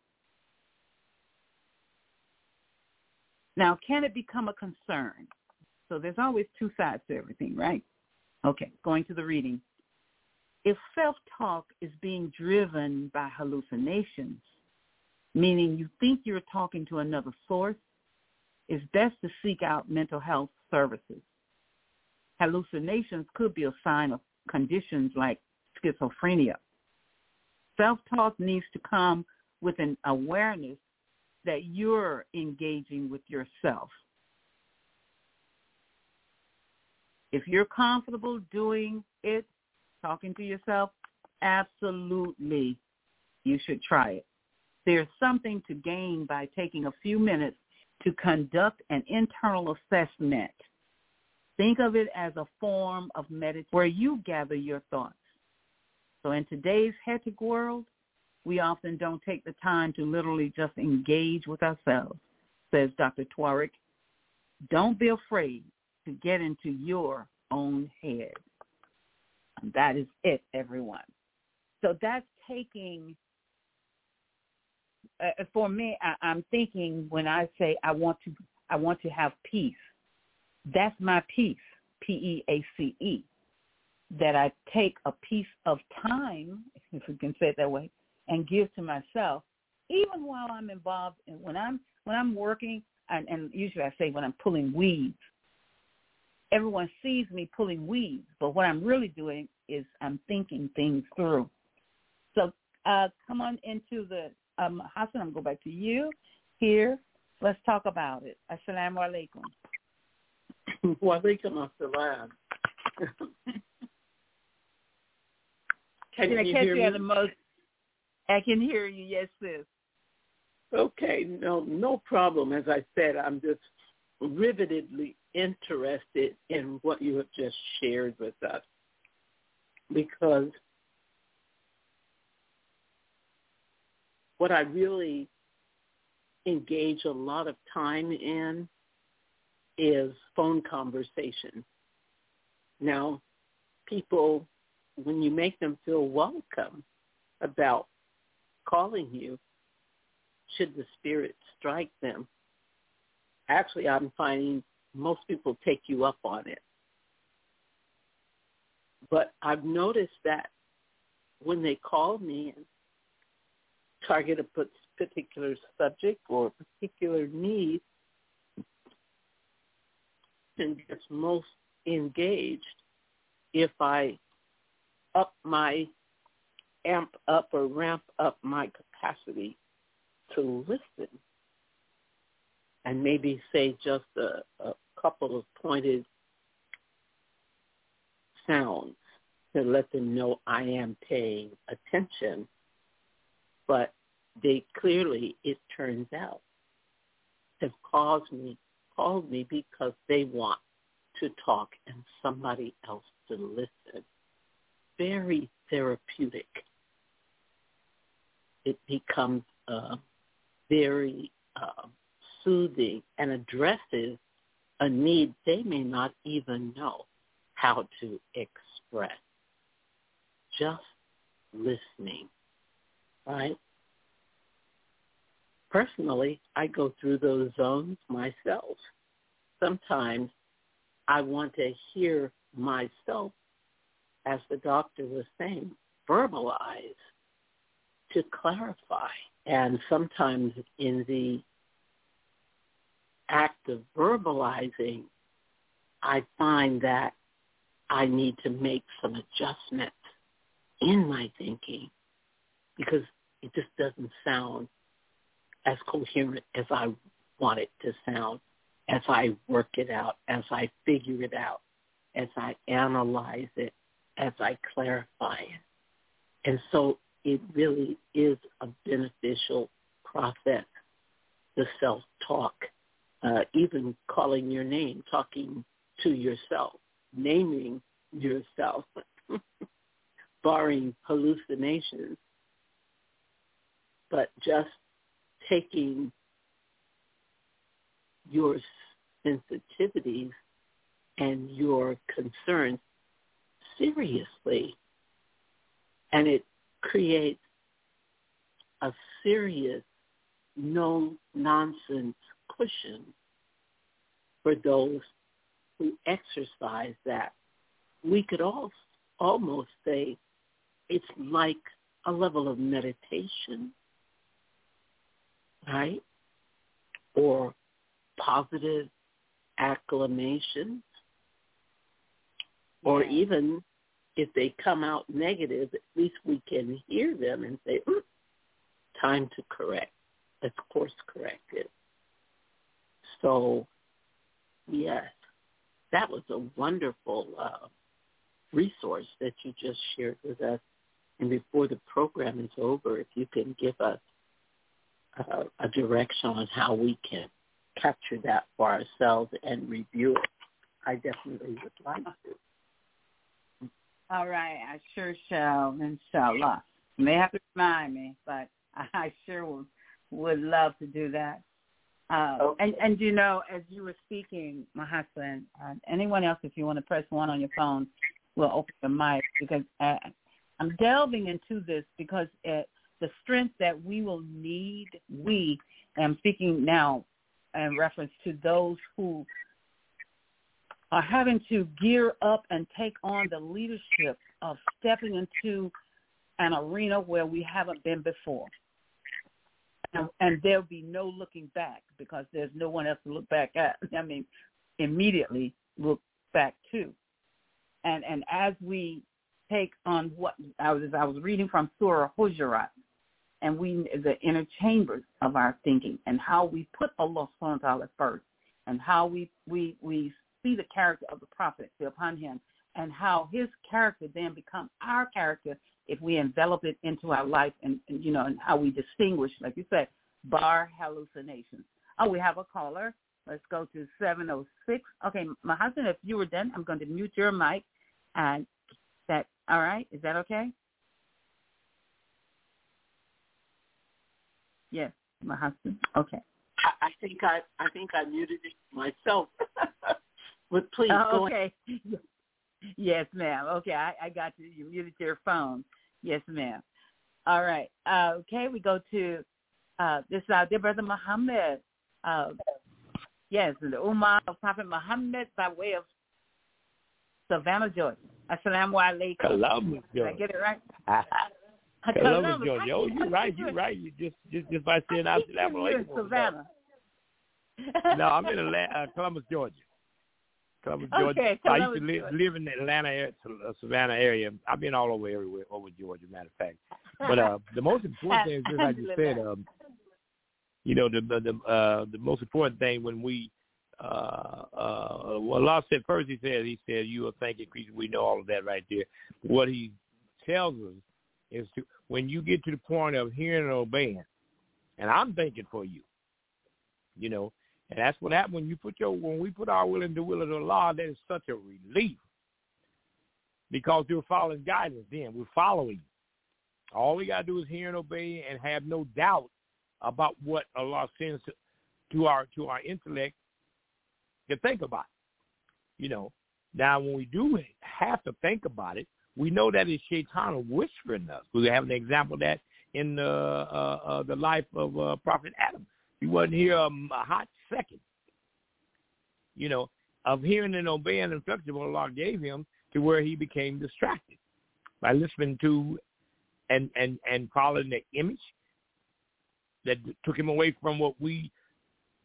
Now, can it become a concern? So there's always two sides to everything, right? Okay, going to the reading. If self-talk is being driven by hallucinations, meaning you think you're talking to another source, it's best to seek out mental health services. Hallucinations could be a sign of conditions like schizophrenia. Self-talk needs to come with an awareness that you're engaging with yourself. If you're comfortable doing it, talking to yourself, absolutely, you should try it. There's something to gain by taking a few minutes to conduct an internal assessment. Think of it as a form of meditation where you gather your thoughts. So in today's hectic world, we often don't take the time to literally just engage with ourselves, says Doctor Twarek. Don't be afraid to get into your own head. And that is it, everyone. So that's taking... Uh, for me, I, I'm thinking when I say I want to, I want to have peace. That's my peace, P E A C E. That I take a piece of time, if we can say it that way, and give to myself, even while I'm involved. In, when I'm when I'm working, and, and usually I say when I'm pulling weeds. Everyone sees me pulling weeds, but what I'm really doing is I'm thinking things through. So uh, come on into the. Um, Hassan, I'm going to go back to you here. Let's talk about it. Assalamu alaikum. Wa alaikum assalam. Can Did I you catch hear you me? at the most? I can hear you. Yes, sis. Okay, no, no problem. As I said, I'm just rivetedly interested in what you have just shared with us because what I really engage a lot of time in is phone conversation. Now, people, when you make them feel welcome about calling you, should the spirit strike them, actually I'm finding most people take you up on it. But I've noticed that when they call me and target a particular subject or a particular need, and gets most engaged if I up my, amp up or ramp up my capacity to listen and maybe say just a, a couple of pointed sounds to let them know I am paying attention. But they clearly, it turns out, have called me, called me because they want to talk and somebody else to listen. Very therapeutic. It becomes uh, very uh, soothing and addresses a need they may not even know how to express. Just listening. Right? Personally, I go through those zones myself. Sometimes I want to hear myself, as the doctor was saying, verbalize to clarify. And sometimes in the act of verbalizing, I find that I need to make some adjustments in my thinking because it just doesn't sound as coherent as I want it to sound, as I work it out, as I figure it out, as I analyze it, as I clarify it. And so it really is a beneficial process, the self-talk, uh, even calling your name, talking to yourself, naming yourself, barring hallucinations, but just taking your sensitivities and your concerns seriously. And it creates a serious, no-nonsense cushion for those who exercise that. We could all, almost say it's like a level of meditation, right? Or positive acclamations, or even if they come out negative, at least we can hear them and say, mm, time to correct. Let's course correct it. So, yes, that was a wonderful uh, resource that you just shared with us. And before the program is over, if you can give us uh, a direction on how we can capture that for ourselves and review it, I definitely would like to. All right, I sure shall, inshallah. You may have to remind me, but I sure would, would love to do that. Uh, okay. and, and, you know, as you were speaking, my husband, uh, anyone else, if you want to press one on your phone, we'll open the mic, because uh, I'm delving into this because uh, the strength that we will need, we, and I'm speaking now in reference to those who are having to gear up and take on the leadership of stepping into an arena where we haven't been before. And, and there'll be no looking back because there's no one else to look back at. I mean, immediately look back to. And and as we take on what I was I was reading from Surah Hujurat, and we the inner chambers of our thinking and how we put Allah subhanahu wa ta'ala first, and how we we we see the character of the Prophet upon him, and how his character then becomes our character if we envelop it into our life, and, and you know, and how we distinguish, like you said, bar hallucinations. Oh, we have a caller. Let's go to seven oh six. Okay, my husband, if you were done, I'm going to mute your mic. And that, all right? Is that okay? Yes, my husband. Okay. I, I think I I think I muted it myself. But please oh, go okay. ahead. Yes, ma'am. Okay, I, I got you. You muted your phone. Yes, ma'am. All right. Uh, okay, we go to uh, this is our dear brother Muhammad. Uh, yes, the Ummah of Prophet Muhammad by way of Savannah, Georgia. Assalamu alaikum. Columbus, Georgia. Did I get it right? Columbus, Columbus, Georgia. Oh, you're right. You're right. You just just just by saying assalamu alaikum. Savannah. No, I'm in Atlanta, uh, Columbus, Georgia. Columbus, Georgia. Okay, I Columbus, used to live, live in the Atlanta area, uh, Savannah area. I've been all over everywhere, over Georgia, matter of fact. But uh, the most important thing is, just like you said, um, you know, the the the, uh, the most important thing when we, uh, uh, well, Allah said first, He said, He said, "You are thinking creature." We know all of that right there. What He tells us is to, when you get to the point of hearing and obeying, and I'm thinking for you, you know. And that's what happened when you put your when we put our will in the will of the law. That is such a relief because we're following guidance. Then we're following. All we gotta do is hear and obey, and have no doubt about what Allah sends to, to our to our intellect to think about. You know. Now, when we do have to think about it, we know that it's Shaitan whispering us. We have an example of that in the uh, uh, the life of uh, Prophet Adam. He wasn't here um, a hot second, you know, of hearing and obeying the instruction what Allah gave him, to where he became distracted by listening to and, and, and following the image that took him away from what we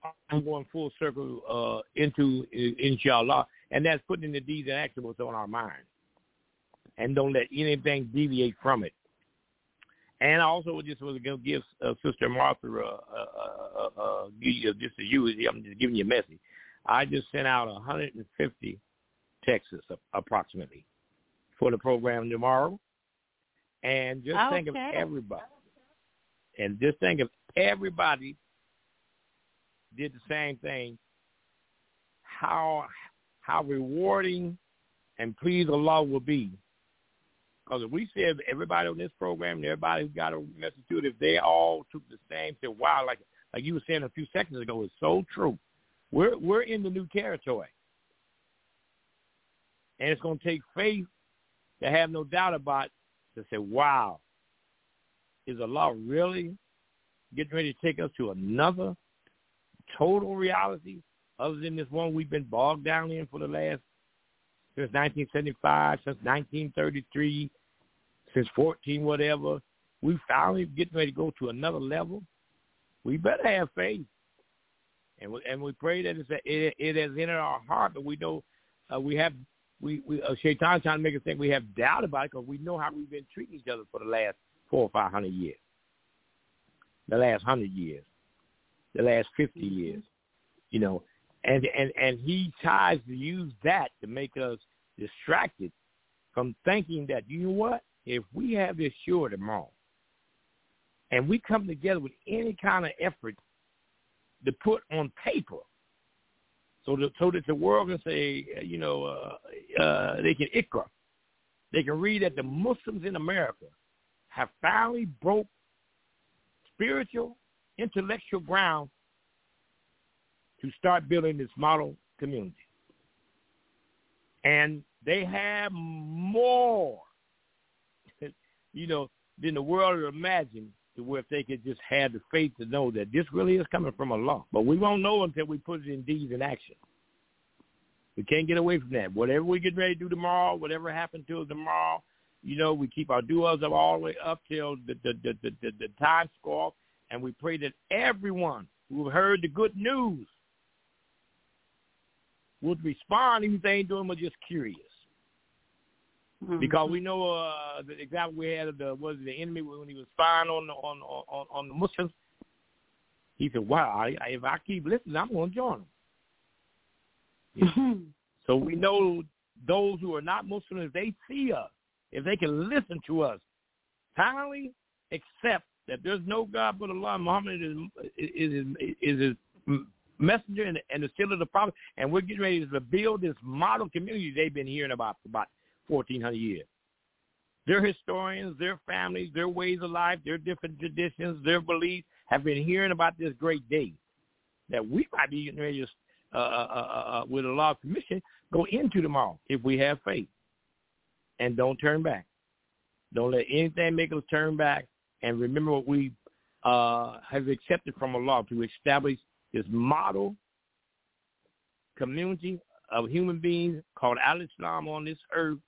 I'm going full circle uh, into, inshallah, and that's putting the deeds and action what's on our mind. And don't let anything deviate from it. And I also just was going to give uh, Sister Martha, uh, uh, uh, uh, just to you, I'm just giving you a message. I just sent out one hundred fifty texts approximately for the program tomorrow. And just okay. think of everybody. And just think of everybody did the same thing, how how rewarding and pleased Allah will be. Because if we said everybody on this program and everybody who got a message to it, if they all took the same, said, wow, like like you were saying a few seconds ago, it's so true. We're we're in the new territory. And it's going to take faith to have no doubt about to say, wow, is Allah really getting ready to take us to another total reality other than this one we've been bogged down in for the last, since nineteen seventy-five, since nineteen thirty-three, since fourteen, whatever. We finally getting ready to go to another level. We better have faith. And we, and we pray that it's a, it, it has entered our heart, but we know uh, we have, we, we uh, Shaitan trying to make us think we have doubt about it because we know how we've been treating each other for the last four or five hundred years, the last hundred years, the last fifty years, you know, and, and, and he tries to use that to make us distracted from thinking that, you know what, if we have this sure tomorrow and we come together with any kind of effort to put on paper so that, so that the world can say, you know, uh, uh, they can ikra. They can read that the Muslims in America have finally broke spiritual, intellectual ground to start building this model community. And they have more, you know, than the world would imagine, to where if they could just have the faith to know that this really is coming from Allah. But we won't know until we put it in deeds and action. We can't get away from that. Whatever we get ready to do tomorrow, whatever happens to us tomorrow, you know, we keep our du'as up all the way up till the, the, the, the, the, the time score, and we pray that everyone who heard the good news would respond even if they ain't doing but just curious. Mm-hmm. Because we know uh, the example we had of the was the enemy when he was spying on the, on, on on the Muslims. He said, "Wow, I, I, if I keep listening, I'm going to join them." Yeah. Mm-hmm. So we know those who are not Muslims, if they see us, if they can listen to us, finally accept that there's no God but Allah. Muhammad is is is, is his messenger and, and the seal of the prophet, and we're getting ready to build this model community they've been hearing about for about fourteen hundred years. Their historians, their families, their ways of life, their different traditions, their beliefs have been hearing about this great day that we might be getting ready to, uh, uh, uh, with Allah's permission, go into tomorrow if we have faith. And don't turn back. Don't let anything make us turn back. And remember what we uh, have accepted from Allah to establish this model community of human beings called Al-Islam on this earth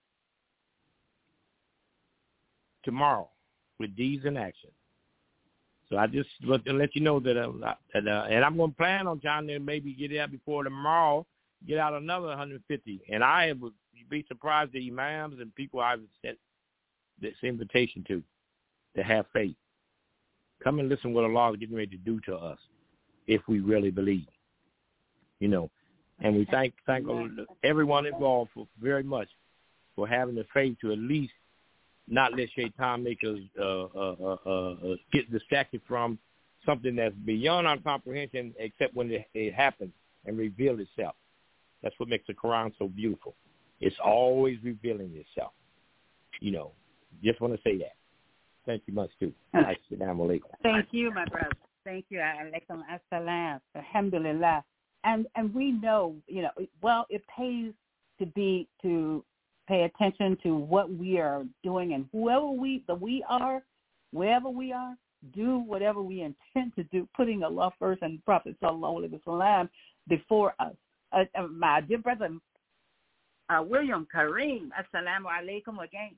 tomorrow with deeds and action. So I just want to let you know that, uh, that uh, and I'm going to plan on trying to maybe get out before tomorrow, get out another one hundred fifty. And I would be surprised the imams and people I've sent this invitation to, to have faith. Come and listen what Allah is getting ready to do to us if we really believe, you know. And we thank thank everyone involved for very much for having the faith to at least not let Shaitan make us uh, uh, uh, uh, get distracted from something that's beyond our comprehension, except when it, it happens and reveals itself. That's what makes the Quran so beautiful. It's always revealing itself. You know, just want to say that. Thank you much, too. Assalamu alaikum. Thank you, my brother. Thank you. Alaikum assalam. Alhamdulillah. And and we know, you know, well, it pays to be to pay attention to what we are doing, and whoever we the we are, wherever we are, do whatever we intend to do, putting Allah first and Prophet Sallallahu Alaihi Wasallam before us. Uh, uh, my dear brother uh, William Kareem, assalamu alaikum again.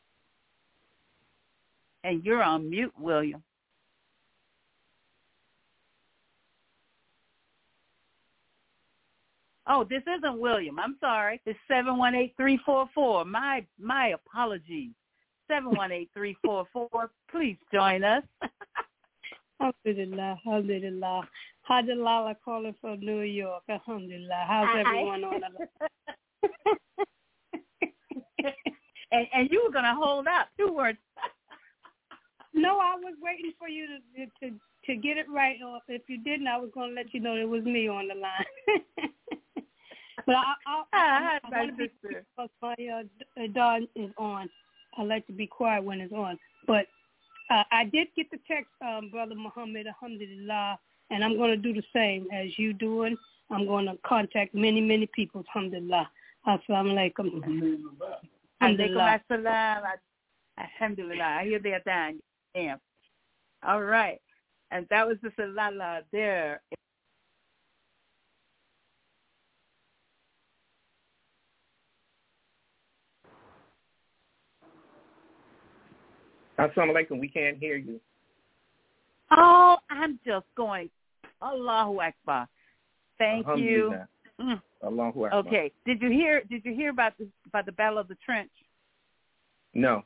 And you're on mute, William. Oh, this isn't William. I'm sorry. It's seven one eight, three four four. My my apologies. seven one eight, three four four. Please join us. Alhamdulillah, alhamdulillah. Hadalala calling from New York. Alhamdulillah. How's everyone on the and, and you were going to hold up two words. No, I was waiting for you to, to to get it right. Or if you didn't, I was going to let you know it was me on the line. But I, I, I, I, I want to be quick because my uh, Dawn is on. I like to be quiet when it's on. But uh, I did get the text, um, Brother Muhammad, alhamdulillah, and I'm going to do the same as you doing. I'm going to contact many, many people, alhamdulillah. Assalamu alaikum. Alaikum assalam. Alhamdulillah. I hear that down. Yeah. All right. And that was the salala there. Assalamu alaikum. We can't hear you. Oh, I'm just going. Allahu Akbar. Thank you. Mm. Allahu Akbar. Okay. Did you hear? Did you hear about the about the Battle of the Trench? No.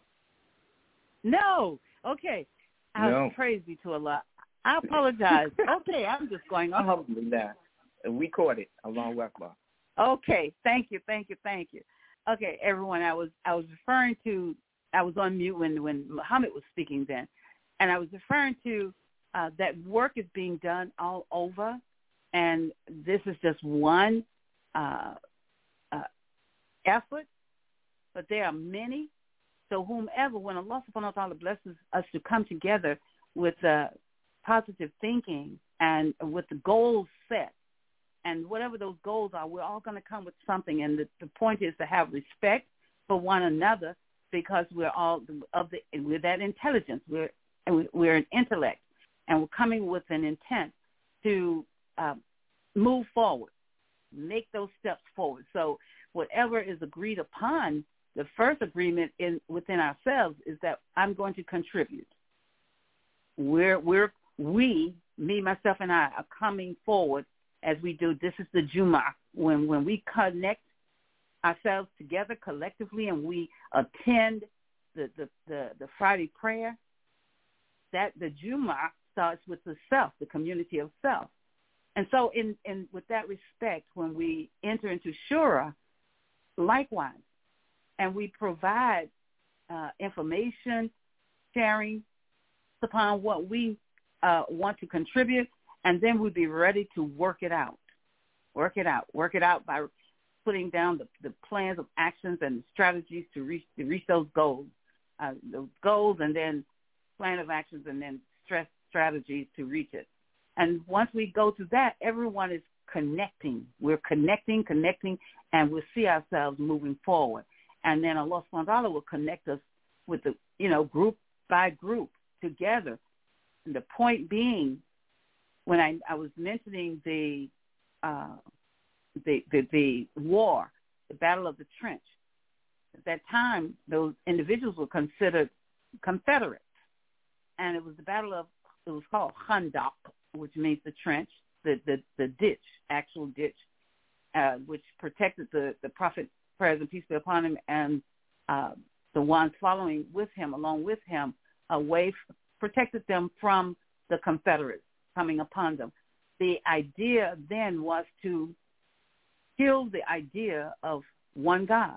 No. Okay. I no. was crazy to Allah. I apologize. Okay, I'm just going on. Alhamdulillah. We caught it. Allahu Akbar. Okay. Thank you. Thank you. Thank you. Okay, everyone. I was I was referring to. I was on mute when, when Muhammad was speaking then, and I was referring to uh, that work is being done all over, and this is just one uh, uh, effort, but there are many. So whomever, when Allah subhanahu wa ta'ala blesses us to come together with uh, positive thinking and with the goals set, and whatever those goals are, we're all going to come with something, and the, the point is to have respect for one another, because we're all of the we're that intelligence, we're we're an intellect, and we're coming with an intent to uh, move forward, make those steps forward. So whatever is agreed upon, the first agreement in within ourselves is that I'm going to contribute. We're we're we me myself and I are coming forward as we do. This is the Jumu'ah, when when we connect ourselves together collectively and we attend the, the, the, the Friday prayer, that the Jumu'ah starts with the self, the community of self. And so in, in with that respect, when we enter into Shura, likewise, and we provide uh, information, sharing upon what we uh, want to contribute, and then we'll be ready to work it out, work it out, work it out by putting down the, the plans of actions and strategies to reach to reach those goals, uh, those goals, and then plan of actions, and then stress strategies to reach it. And once we go to that, everyone is connecting. We're connecting, connecting, and we'll see ourselves moving forward. And then Allah subhanahu wa ta'ala will connect us with the, you know, group by group together. And the point being, when I, I was mentioning the uh, The, the the war, the Battle of the Trench. At that time, those individuals were considered Confederates, and it was the Battle of, it was called Khandaq, which means the trench, the the, the ditch, actual ditch, uh, which protected the, the Prophet, praise and peace be upon him, and uh, the ones following with him, along with him, away, protected them from the Confederates coming upon them. The idea then was to kill the idea of one God,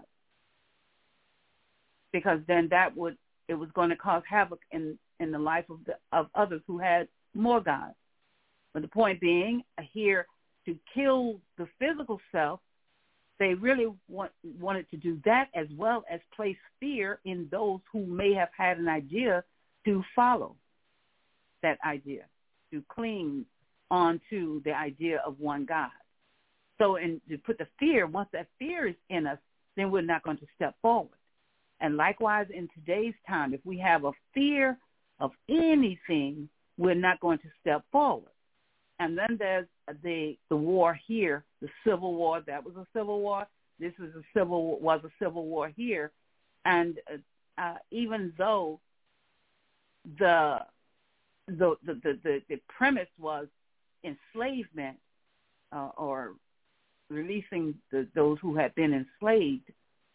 because then that would it was going to cause havoc in, in the life of the, of others who had more gods. But the point being here, to kill the physical self, they really want, wanted to do that, as well as place fear in those who may have had an idea to follow that idea, to cling onto the idea of one God. So, and to put the fear, once that fear is in us, then we're not going to step forward. And likewise, in today's time, if we have a fear of anything, we're not going to step forward. And then there's the the war here, the Civil War. That was a civil war. This is a civil was a civil war here. And uh, even though the the the the, the premise was enslavement uh, or releasing the, those who had been enslaved,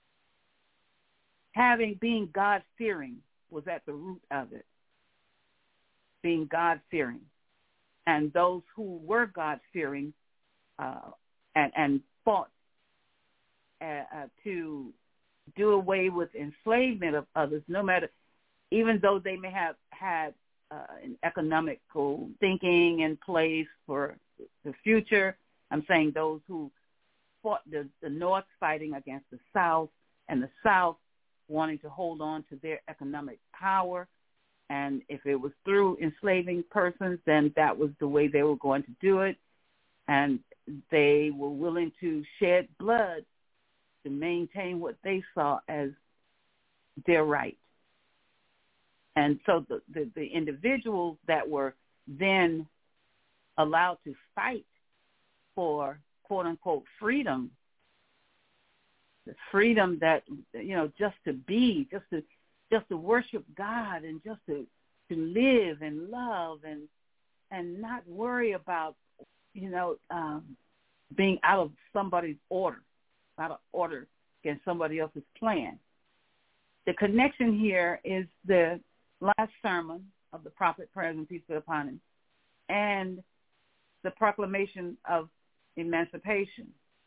having being God-fearing was at the root of it, being God-fearing. And those who were God-fearing uh, and, and fought uh, uh, to do away with enslavement of others, no matter, even though they may have had uh, an economical thinking in place for the future. I'm saying those who fought the, the North fighting against the South, and the South wanting to hold on to their economic power. And if it was through enslaving persons, then that was the way they were going to do it. And they were willing to shed blood to maintain what they saw as their right. And so the, the, the individuals that were then allowed to fight for quote-unquote freedom, the freedom that, you know, just to be, just to just to worship God and just to, to live and love and and not worry about, you know, um, being out of somebody's order, out of order against somebody else's plan. The connection here is the last sermon of the prophet, praise and peace be upon him, and the proclamation of emancipation.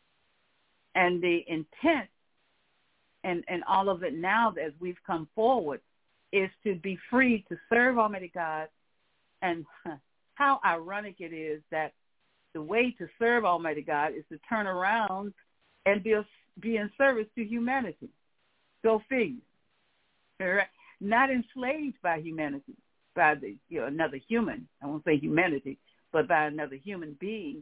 And the intent and, and all of it now as we've come forward is to be free to serve Almighty God. And how ironic it is that the way to serve Almighty God is to turn around and be, a, be in service to humanity. Go figure. Right? Not enslaved by humanity, by the, you know, another human. I won't say humanity, but by another human being.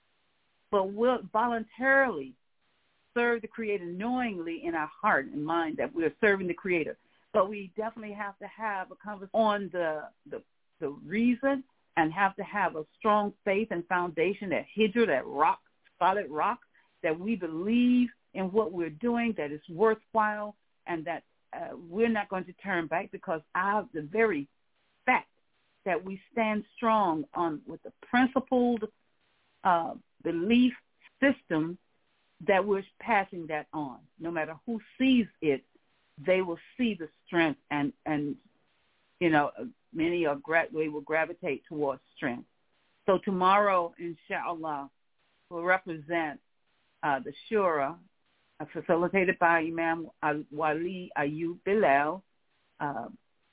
But will voluntarily serve the Creator knowingly in our heart and mind that we are serving the Creator. But we definitely have to have a conversation on the, the the reason and have to have a strong faith and foundation, that hidra, that rock, solid rock, that we believe in what we're doing, that it's worthwhile, and that uh, we're not going to turn back, because our, the very fact that we stand strong on with the principled uh, belief system, that we're passing that on. No matter who sees it, they will see the strength, and, and you know, many are gra- they will gravitate towards strength. So tomorrow, inshallah, will represent uh, the Shura, uh, facilitated by Imam Wali Ayub Bilal, uh,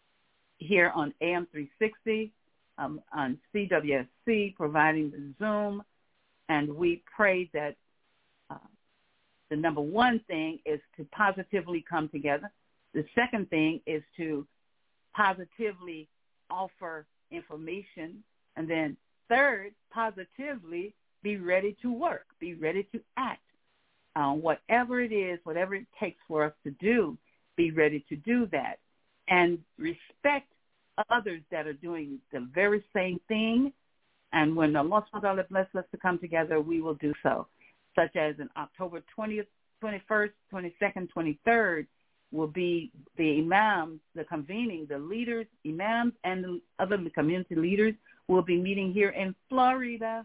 here on A M three sixty, um, on C W S C, providing the Zoom. And we pray that uh, the number one thing is to positively come together. The second thing is to positively offer information. And then third, positively be ready to work, be ready to act. Um, whatever it is, whatever it takes for us to do, be ready to do that. And respect others that are doing the very same thing. And when Allah subhanahu wa ta'ala blesses us to come together, we will do so. Such as in October twentieth, twenty-first, twenty-second, twenty-third, will be the imams, the convening, the leaders, imams, and the other community leaders will be meeting here in Florida,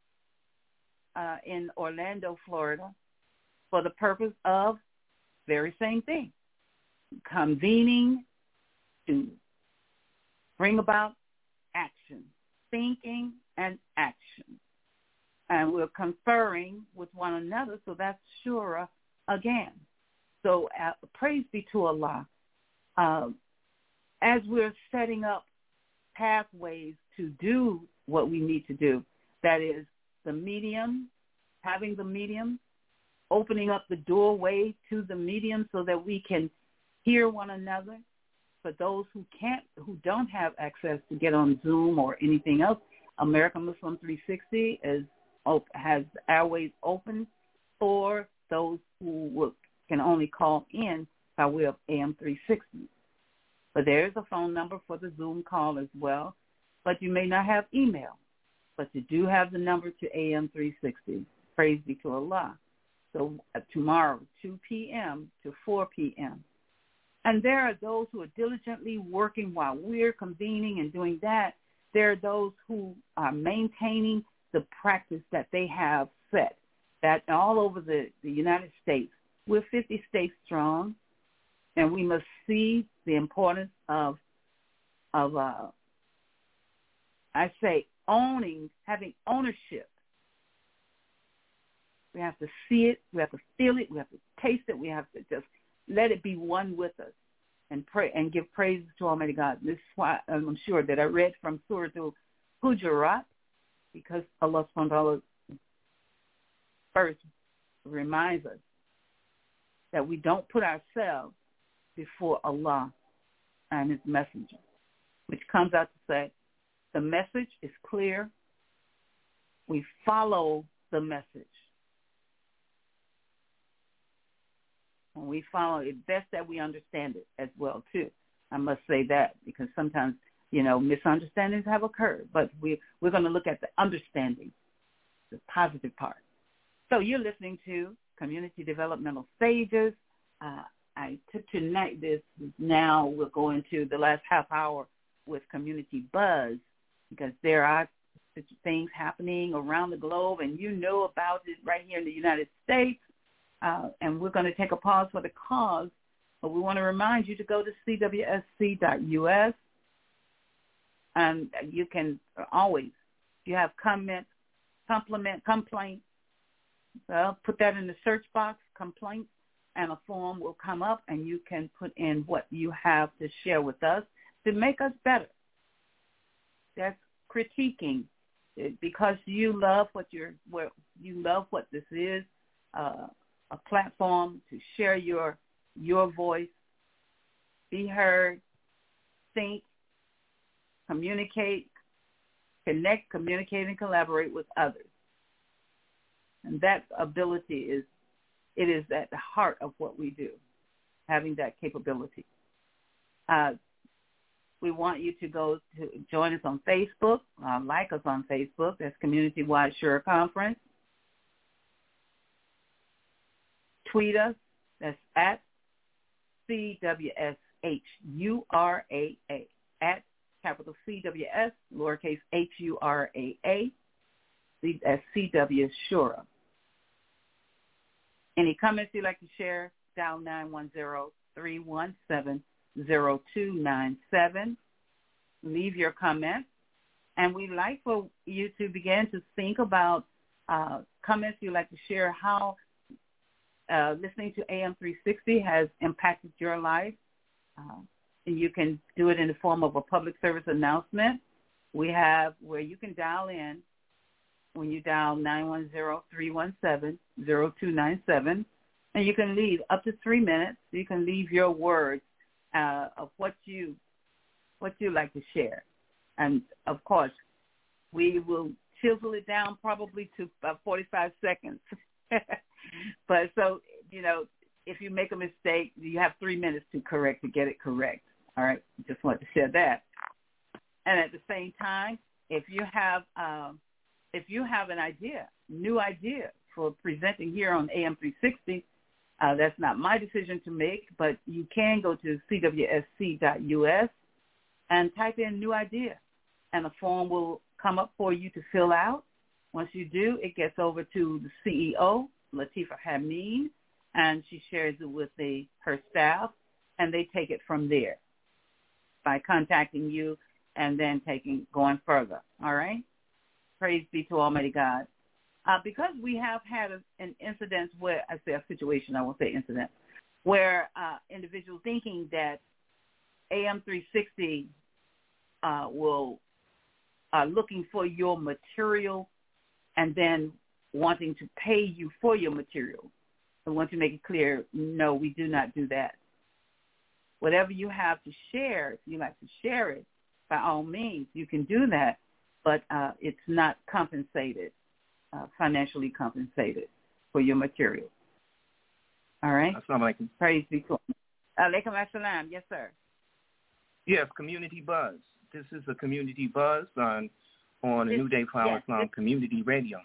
uh, in Orlando, Florida, for the purpose of very same thing, convening to bring about action, thinking and action. And we're conferring with one another, so that's Shura again. So uh, praise be to Allah. Uh, as we're setting up pathways to do what we need to do, that is the medium, having the medium, opening up the doorway to the medium so that we can hear one another. For those who can't, who don't have access to get on Zoom or anything else, American Muslim three sixty is has airways open for those who will, can only call in by way of A M three sixty. But there is a phone number for the Zoom call as well. But you may not have email, but you do have the number to A M three sixty. Praise be to Allah. So uh, tomorrow, two p.m. to four p.m. And there are those who are diligently working while we're convening and doing that. There are those who are maintaining the practice that they have set. that all over the, the United States, we're fifty states strong, and we must see the importance of, of uh, I say, owning, having ownership. We have to see it, we have to feel it, we have to taste it, we have to just let it be one with us and pray and give praise to Almighty God. This is why I'm sure that I read from Surah Al-Hujurat, because Allah subhanahu wa ta'ala first reminds us that we don't put ourselves before Allah and His messenger, which comes out to say the message is clear. We follow the message. And we follow it best that we understand it as well, too. I must say that because sometimes, you know, misunderstandings have occurred, but we, we're going to look at the understanding, the positive part. So you're listening to Community Developmental Stages. Uh, I took tonight this. Now we're going to the last half hour with Community Buzz, because there are things happening around the globe, and you know about it right here in the United States. Uh, and we're going to take a pause for the cause, but we want to remind you to go to C W S C dot U S, and you can always, if you have comments, compliment, complaint, well, put that in the search box, complaints, and a form will come up, and you can put in what you have to share with us to make us better. That's critiquing, because you love what you're, what you love what this is. Uh, a platform to share your your voice, be heard, think, communicate, connect, communicate, and collaborate with others. And that ability is, it is at the heart of what we do, having that capability. Uh, we want you to go to join us on Facebook, uh, like us on Facebook. That's Community-Wide Shura Conference. Tweet us. That's at C W S H U R A A, at capital C W S, lowercase H U R A A, that's C W Shura. Any comments you'd like to share, dial nine one zero, three one seven, zero two nine seven. Leave your comments. And we'd like for you to begin to think about uh, comments you'd like to share, how Uh, listening to A M three sixty has impacted your life. Uh, and you can do it in the form of a public service announcement. We have where you can dial in when you dial nine one zero, three one seven, zero two nine seven, and you can leave up to three minutes. You can leave your words uh, of what you what you like to share. And, of course, we will chisel it down probably to about forty-five seconds. But so, you know, if you make a mistake, you have three minutes to correct, to get it correct. All right. Just wanted to share that. And at the same time, if you have, um, if you have an idea, new idea for presenting here on A M three sixty, uh, that's not my decision to make, but you can go to C W S C dot U S and type in new idea, and a form will come up for you to fill out. Once you do, it gets over to the C E O, Latifa Hameen, and she shares it with the, her staff, and they take it from there by contacting you and then taking going further. All right? Praise be to Almighty God. Uh, because we have had a, an incident where, I say a situation, I won't say incident, where uh, individuals thinking that A M three sixty uh, will, uh, looking for your material and then wanting to pay you for your material. I want to make it clear, no, we do not do that. Whatever you have to share, if you like to share it, by all means, you can do that, but uh, it's not compensated, uh, financially compensated for your material. All right? Assalamu alaikum. Praise be to Allah. Alaikum assalam. Yes, sir. Yes, Community Buzz. This is a Community Buzz on on a This- New Day Flower yes, Islam this- Community Radio.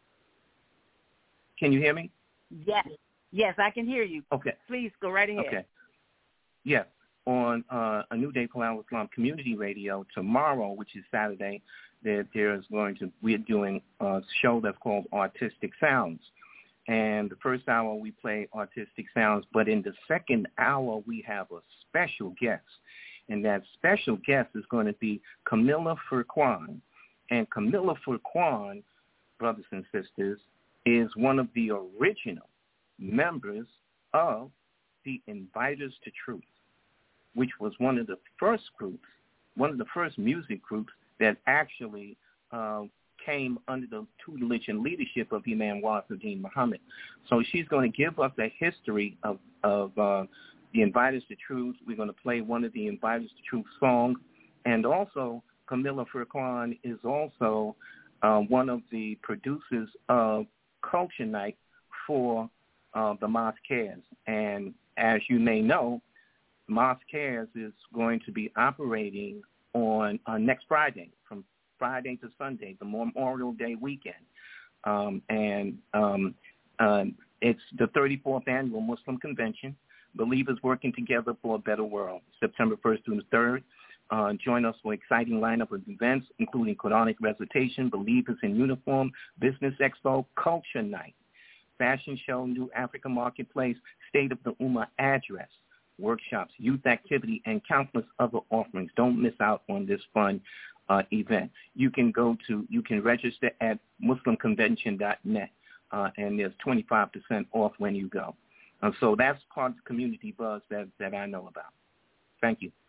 Can you hear me? Yes. Yes, I can hear you. Okay. Please go right ahead. Okay. Yes, on uh, a New Day Flower Islam Community Radio tomorrow, which is Saturday, there there's going to we're doing a show that's called Artistic Sounds, And the first hour we play Artistic Sounds, but in the second hour we have a special guest. And that special guest is going to be Camilla Furquan. And Camilla Furquan, brothers and sisters, is one of the original members of the Inviters to Truth, which was one of the first groups, one of the first music groups that actually uh, came under the tutelage and leadership of Imam Wahiduddin Muhammad. So she's going to give us a history of, of uh, the Inviters to Truth. We're going to play one of the Inviters to Truth songs. And also, Camilla Furquan is also uh, one of the producers of Culture Night for uh, the Mosque Cares. And as you may know, Mosque Cares is going to be operating on uh, next Friday, from Friday to Sunday, the Memorial Day weekend. Um, and um, uh, it's the thirty-fourth Annual Muslim Convention, Believers Working Together for a Better World, September first through the third. Uh, join us for an exciting lineup of events, including Quranic recitation, Believers in Uniform, Business Expo, Culture Night, Fashion Show, New African Marketplace, State of the Ummah address, workshops, youth activity, and countless other offerings. Don't miss out on this fun uh, event. You can go to, you can register at muslim convention dot net, uh, and there's twenty-five percent off when you go. Uh, so that's part of the community buzz that, that I know about. Thank you.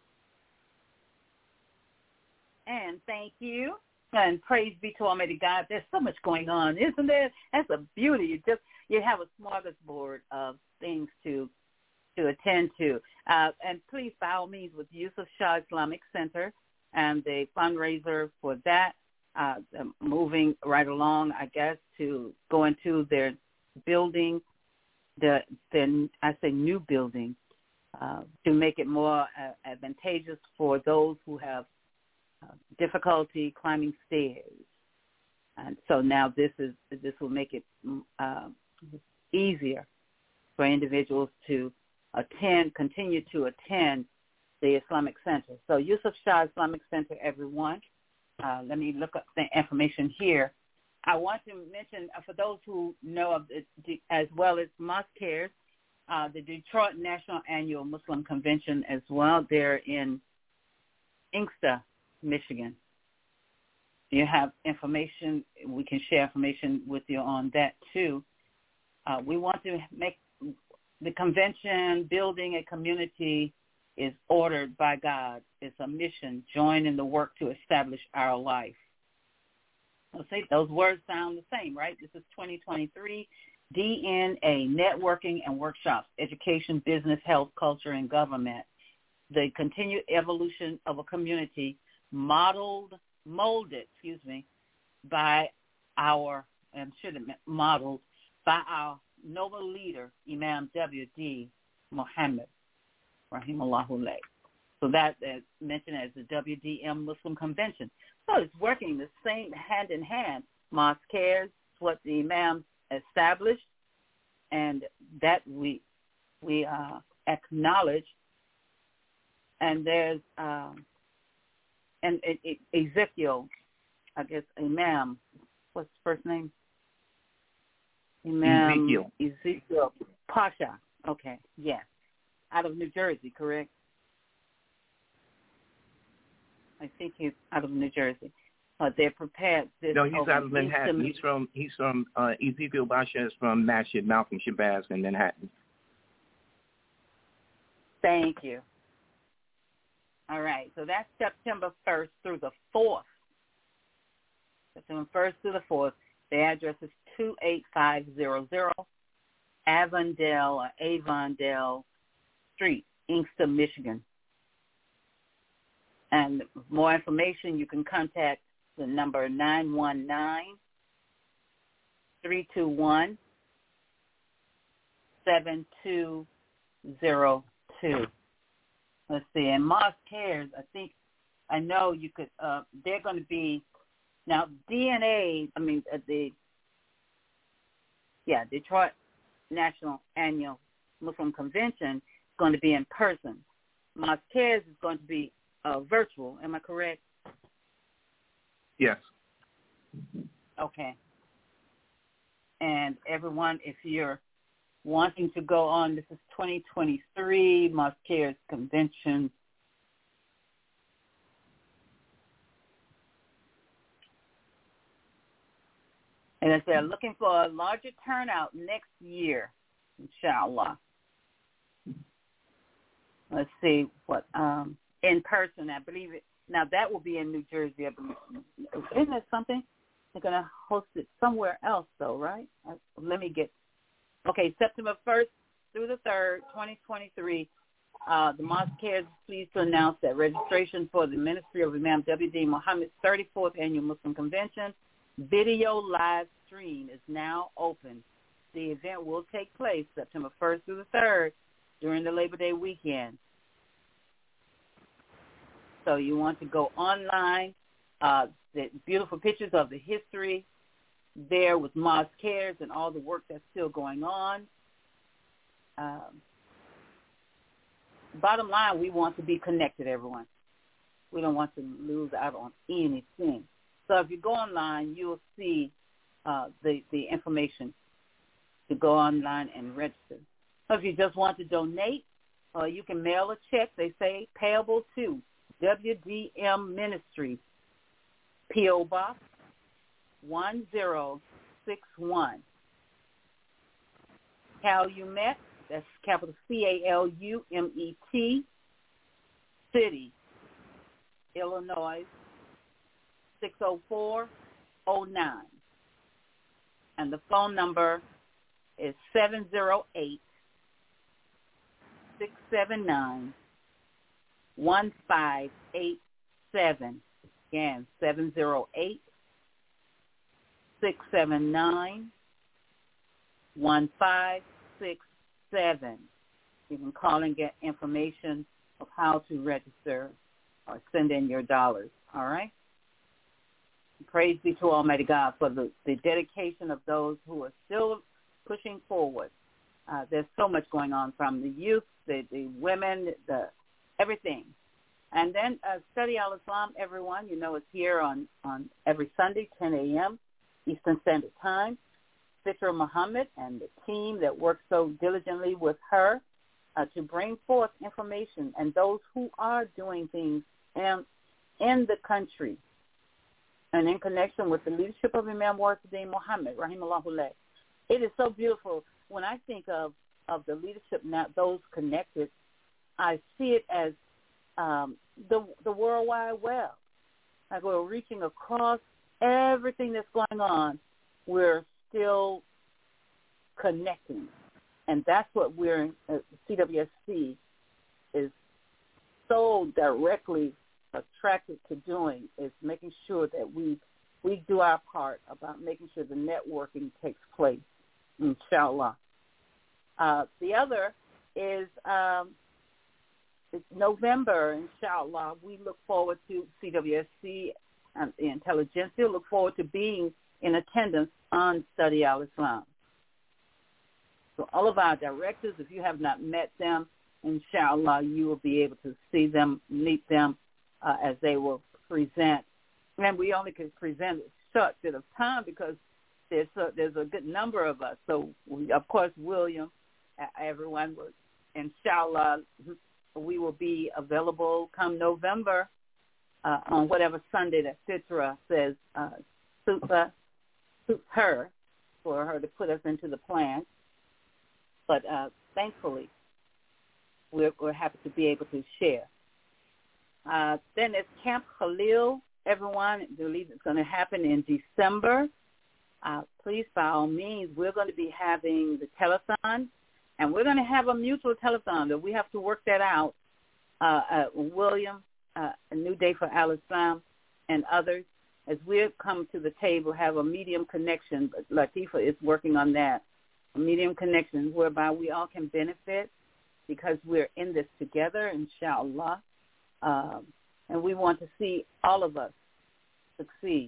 And thank you. And praise be to Almighty God. There's so much going on, isn't there? That's a beauty. You just you have a smorgasbord of things to to attend to. Uh, and please, by all means, with Yusuf Shah Islamic Center and the fundraiser for that, uh, moving right along, I guess, to go into their building, the, the I say new building, uh, to make it more uh, advantageous for those who have uh, difficulty climbing stairs. And so now this is this will make it uh, easier for individuals to attend, continue to attend the Islamic Center. So Yusuf Shah Islamic Center, everyone. Uh, let me look up the information here. I want to mention, uh, for those who know of it, as well as Mosque Cares, uh, the Detroit National Annual Muslim Convention as well. They're in Inkster, Michigan. You have information. We can share information with you on that, too. Uh, we want to make the convention, building a community, is ordered by God. It's a mission. Join in the work to establish our life. Let's see, those words sound the same, right? This is twenty twenty-three D N A, Networking and Workshops, Education, Business, Health, Culture, and Government. The continued evolution of a community modeled, molded, excuse me, by our, I'm sure that modeled by our noble leader, Imam W D Muhammad, rahimahullah. So that is mentioned as the W D M Muslim Convention. So it's working the same hand in hand. Mosque Cares, what the Imam established, and that we we uh, acknowledge. And there's um, and it, it, Ezekiel, I guess Imam, what's his first name? Imam Ezekiel. Ezekiel Pasha. Okay, yes, out of New Jersey, correct? I think he's out of New Jersey. Uh, they're prepared. This no, he's out of Manhattan. Eastern. He's from he's from uh, Ezekiel Pasha is from Masjid Malcolm Shabazz in Manhattan. Thank you. All right, so that's September first through the fourth. September first through the fourth. The address is two eight five zero zero Avondale or Avondale Street, Inkster, Michigan. And more information, you can contact the number nine one nine, three two one, seven two zero two. Let's see. And Mosque Cares, I think, I know you could, uh, they're going to be, now D N A, I mean, uh, the, yeah, Detroit National Annual Muslim Convention is going to be in person. Mosque Cares is going to be uh, virtual. Am I correct? Yes. Okay. And everyone, if you're wanting to go on, this is twenty twenty-three Mosque Cares Convention. And as they're looking for a larger turnout next year, inshallah. Let's see what, um, in person, I believe it. Now, that will be in New Jersey. I believe. Isn't that something? They're going to host it somewhere else, though, right? Uh, let me get, okay, September first through the third, twenty twenty-three, uh, the Mosque Cares is pleased to announce that registration for the Ministry of Imam W D Muhammad's thirty-fourth Annual Muslim Convention video live stream is now open. The event will take place September first through the third during the Labor Day weekend. So you want to go online, uh, the beautiful pictures of the history there with Mosque Cares and all the work that's still going on. Um, bottom line, we want to be connected, everyone. We don't want to lose out on anything. So if you go online, you'll see uh, the, the information to go online and register. So if you just want to donate, uh, you can mail a check, they say, payable to W D M Ministries, P O. Box one zero six one, Calumet, that's capital C A L U M E T, City, Illinois, six oh four oh nine. And the phone number is seven zero eight, six seven nine, one five eight seven. Again, seven zero eight, six seven nine, one five six seven. You can call and get information of how to register or send in your dollars, all right? Praise be to Almighty God for the, the dedication of those who are still pushing forward. Uh, there's so much going on from the youth, the, the women, the everything. And then uh, Study Al-Islam, everyone, you know, is here on, on every Sunday, ten a.m. Eastern Standard Time. Fitra Muhammad and the team that works so diligently with her uh, to bring forth information, and those who are doing things in, in the country and in connection with the leadership of Imam Warisuddin Muhammad, rahimahullah. It is so beautiful. When I think of, of the leadership now, those connected, I see it as um, the the World Wide Web. Like we're reaching across everything that's going on. We're still connecting. And that's what we're, uh, C W S C is so directly attracted to doing, is making sure that we we do our part about making sure the networking takes place, inshallah. Uh, the other is um, it's November, inshallah. We look forward to C W S C and the intelligentsia, look forward to being in attendance on Study Al-Islam. So all of our directors, if you have not met them, inshallah, you will be able to see them, meet them uh, as they will present. And we only can present a short bit of time because there's a, there's a good number of us. So, we, of course, William, everyone, will, inshallah, we will be available come November uh, on whatever Sunday that Fitra says uh, suits us, suits her, for her to put us into the plan. But uh, thankfully, we're, we're happy to be able to share. Uh, then there's Camp Khalil. Everyone, I believe it's going to happen in December. Uh, please, by all means, we're going to be having the telethon, and we're going to have a mutual telethon, but we have to work that out. Uh, uh, William, uh, A New Day for Al-Islam, and others, as we come to the table, have a medium connection. But Latifa is working on that. A medium connection whereby we all can benefit because we're in this together, inshallah. Um, and we want to see all of us succeed.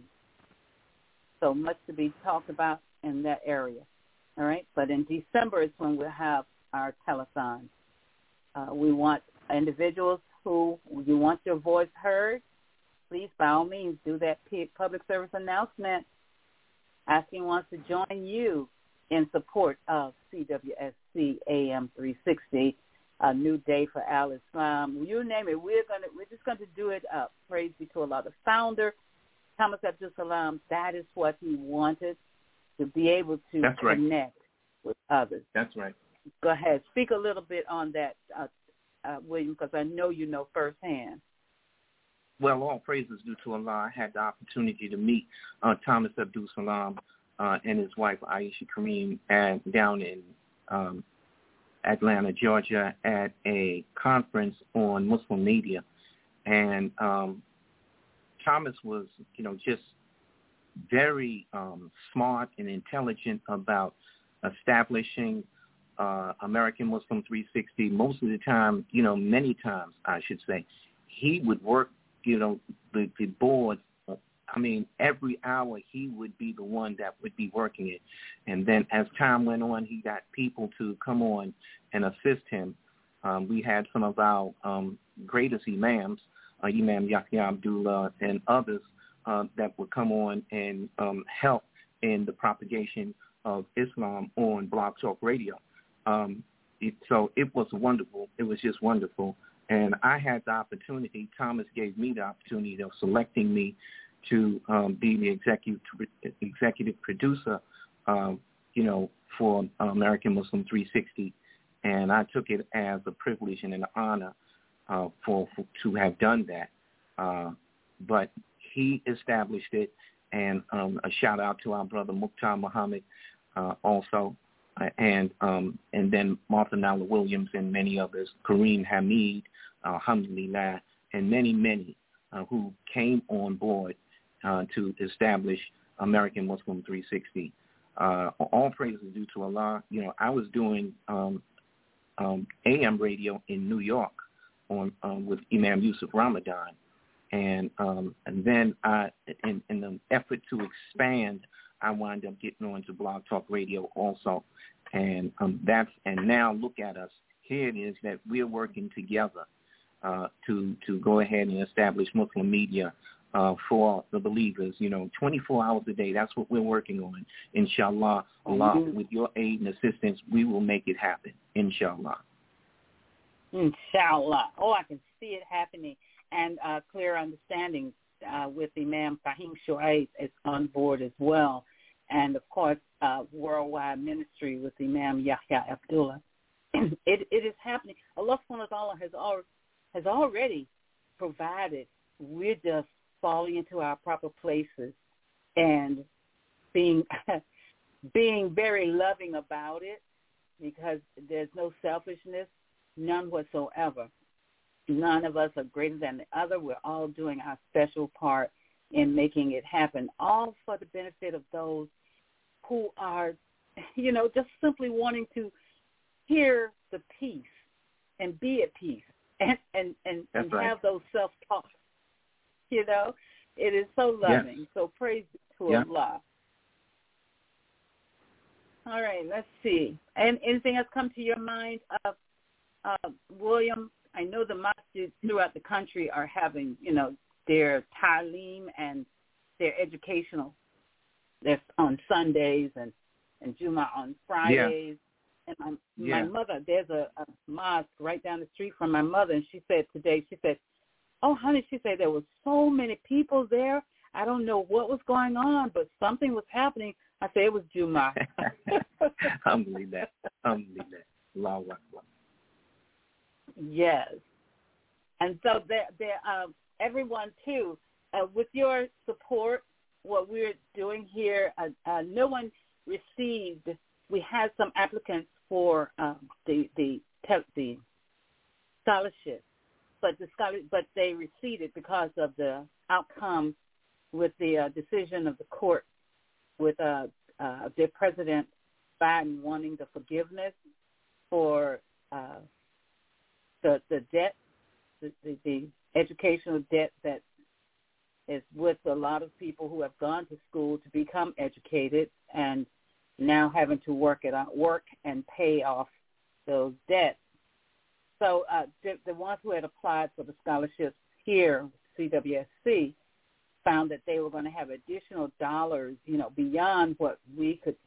So much to be talked about in that area, all right? But in December is when we'll have our telethon. Uh, we want individuals who you want your voice heard. Please, by all means, do that public service announcement. Asking wants to join you in support of C W S C A M three sixty, a new day for Al-Islam. You name it, we're gonna we're just going to do it up. Praise be to Allah. The founder, Thomas Abdul Salam, that is what he wanted, to be able to That's connect right. with others. That's right. Go ahead. Speak a little bit on that, uh, uh, William, because I know you know firsthand. Well, all praises due to Allah. I had the opportunity to meet uh, Thomas Abdul Salam uh, and his wife, Aisha Kareem, and down in um, Atlanta, Georgia, at a conference on Muslim media. And um, Thomas was, you know, just very um, smart and intelligent about establishing uh, American Muslim three sixty. Most of the time, you know, many times, I should say, he would work, you know, the, the board. I mean, every hour he would be the one that would be working it. And then as time went on, he got people to come on and assist him. Um, we had some of our um, greatest imams, uh, Imam Yahya Abdullah and others, uh, that would come on and um, help in the propagation of Islam on Blog Talk Radio. Um, it, so it was wonderful. It was just wonderful. And I had the opportunity, Thomas gave me the opportunity of selecting me to um, be the executive executive producer, um, you know, for American Muslim three sixty. And I took it as a privilege and an honor uh, for, for to have done that. Uh, but he established it, and um, a shout out to our brother Mukhtar Muhammad uh, also, uh, and um, and then Martha Nalla Williams and many others, Kareem Hamid, uh, alhamdulillah, and many, many uh, who came on board uh, to establish American Muslim three sixty. Uh, all praises due to Allah. You know, I was doing um, um, A M radio in New York on um, with Imam Yusuf Ramadan. And um, and then I, in, in the effort to expand, I wound up getting on to Blog Talk Radio also. And um, that's and now look at us. Here it is that we're working together uh, to to go ahead and establish Muslim media uh, for the believers. You know, twenty-four hours a day. That's what we're working on. Inshallah, Allah, mm-hmm. with your aid and assistance, we will make it happen. Inshallah. Inshallah. Oh, I can see it happening. And uh, clear understanding uh, with Imam Fahim Shoaib is on board as well. And, of course, uh, worldwide ministry with Imam Yahya Abdullah. it, it is happening. Allah subhanahu wa ta'ala has, al- has already provided. We're just falling into our proper places and being being very loving about it, because there's no selfishness, none whatsoever. None of us are greater than the other. We're all doing our special part in making it happen, all for the benefit of those who are, you know, just simply wanting to hear the peace and be at peace and, and, and, and right. have those self-talks. You know, it is so loving. Yes. So praise to yeah. Allah. All right, let's see. And anything else come to your mind, uh, uh, William? I know the masjids throughout the country are having, you know, their ta'aleem and their educational. That's on Sundays and, and Juma on Fridays. Yeah. And my, yeah. my mother, there's a, a mosque right down the street from my mother, and she said today, she said, oh, honey, she said there were so many people there. I don't know what was going on, but something was happening. I said it was Juma. Alhamdulillah. Alhamdulillah. Allahu Akbar. Yes. And so there, there, um, everyone, too, uh, with your support, what we're doing here, uh, uh, no one received, we had some applicants for um, the, the, the scholarship, but, the scholar, but they receded because of the outcome with the uh, decision of the court with uh, uh, their President Biden wanting the forgiveness for uh, the the debt, the, the, the educational debt that is with a lot of people who have gone to school to become educated and now having to work it out, work and pay off those debts. So uh, the, the ones who had applied for the scholarships here, C W S C, found that they were going to have additional dollars, you know, beyond what we could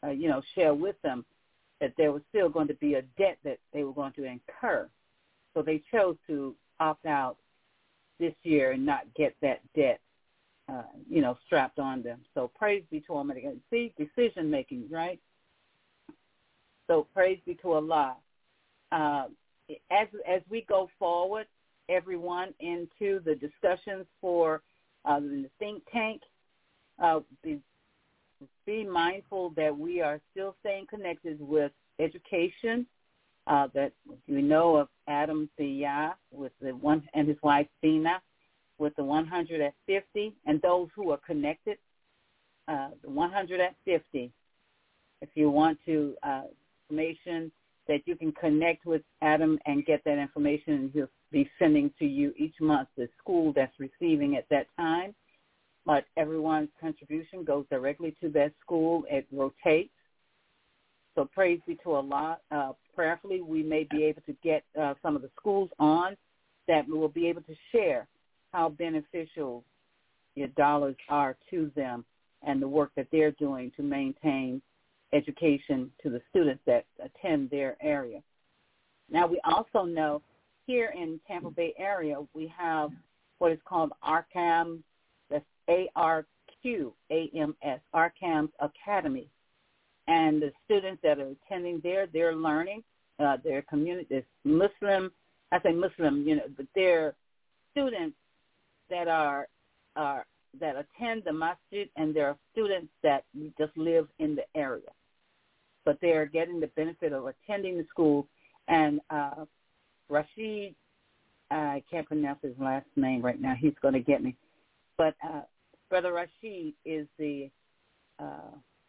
uh, you know, share with them that there was still going to be a debt that they were going to incur. So they chose to opt out this year and not get that debt, uh, you know, strapped on them. So praise be to Allah. See, decision making, right? So praise be to Allah. Uh, as as we go forward, everyone, into the discussions for uh, the think tank, uh, be, be mindful that we are still staying connected with education. Uh, that we know of Adam Thiyah with the one and his wife Dina with the one hundred at fifty, and those who are connected, uh, the one hundred at fifty. If you want to uh, information that you can connect with Adam and get that information, and he'll be sending to you each month the school that's receiving at that time. But everyone's contribution goes directly to that school. It rotates. So praise be to Allah. Uh, prayerfully, we may be able to get uh, some of the schools on that we will be able to share how beneficial your dollars are to them and the work that they're doing to maintain education to the students that attend their area. Now, we also know here in Tampa Bay area, we have what is called ARCAMS, that's A R Q A M S, ARCAMS Academy. And the students that are attending there, they're learning. Uh, their community is Muslim. I say Muslim, you know, but they're students that are are that attend the masjid, and there are students that just live in the area. But they are getting the benefit of attending the school. And uh, Rashid, I can't pronounce his last name right now. He's going to get me. But uh, Brother Rashid is the uh,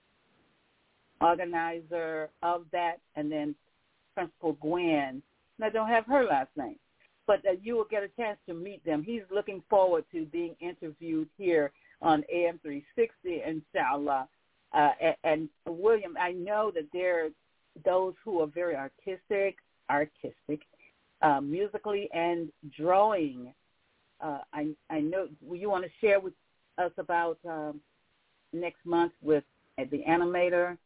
organizer of that, and then Principal Gwen, and I don't have her last name, but uh, you will get a chance to meet them. He's looking forward to being interviewed here on A M three sixty, inshallah. Uh, and, and William, I know that there are those who are very artistic, artistic, uh, musically and drawing. Uh, I, I know you want to share with us about um, next month with uh, the animator.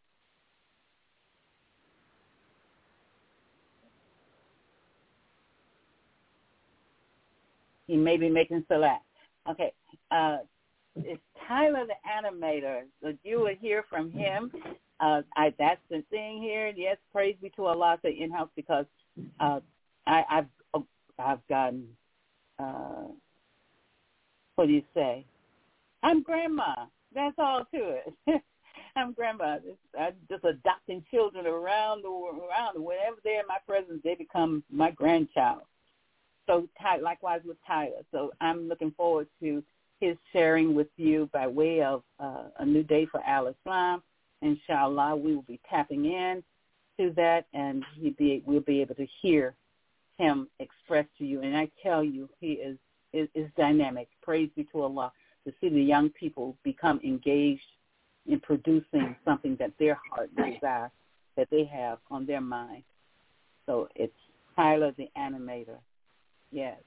He may be making salat. Okay. Uh, it's Tyler the animator. So you will hear from him. Uh, I, that's the thing here. Yes, praise be to Allah, say in-house, because uh, I, I've oh, I've gotten, uh, what do you say? I'm grandma. That's all to it. I'm grandma. I'm just adopting children around the around. Whenever they're in my presence, they become my grandchild. So likewise with Tyler. So I'm looking forward to his sharing with you by way of uh, a new day for Al-Islam. Inshallah, we will be tapping in to that, and he'll be, we'll be able to hear him express to you. And I tell you, he is, is, is dynamic. Praise be to Allah, to see the young people become engaged in producing something that their heart desires, that they have on their mind. So it's Tyler the animator. Yes.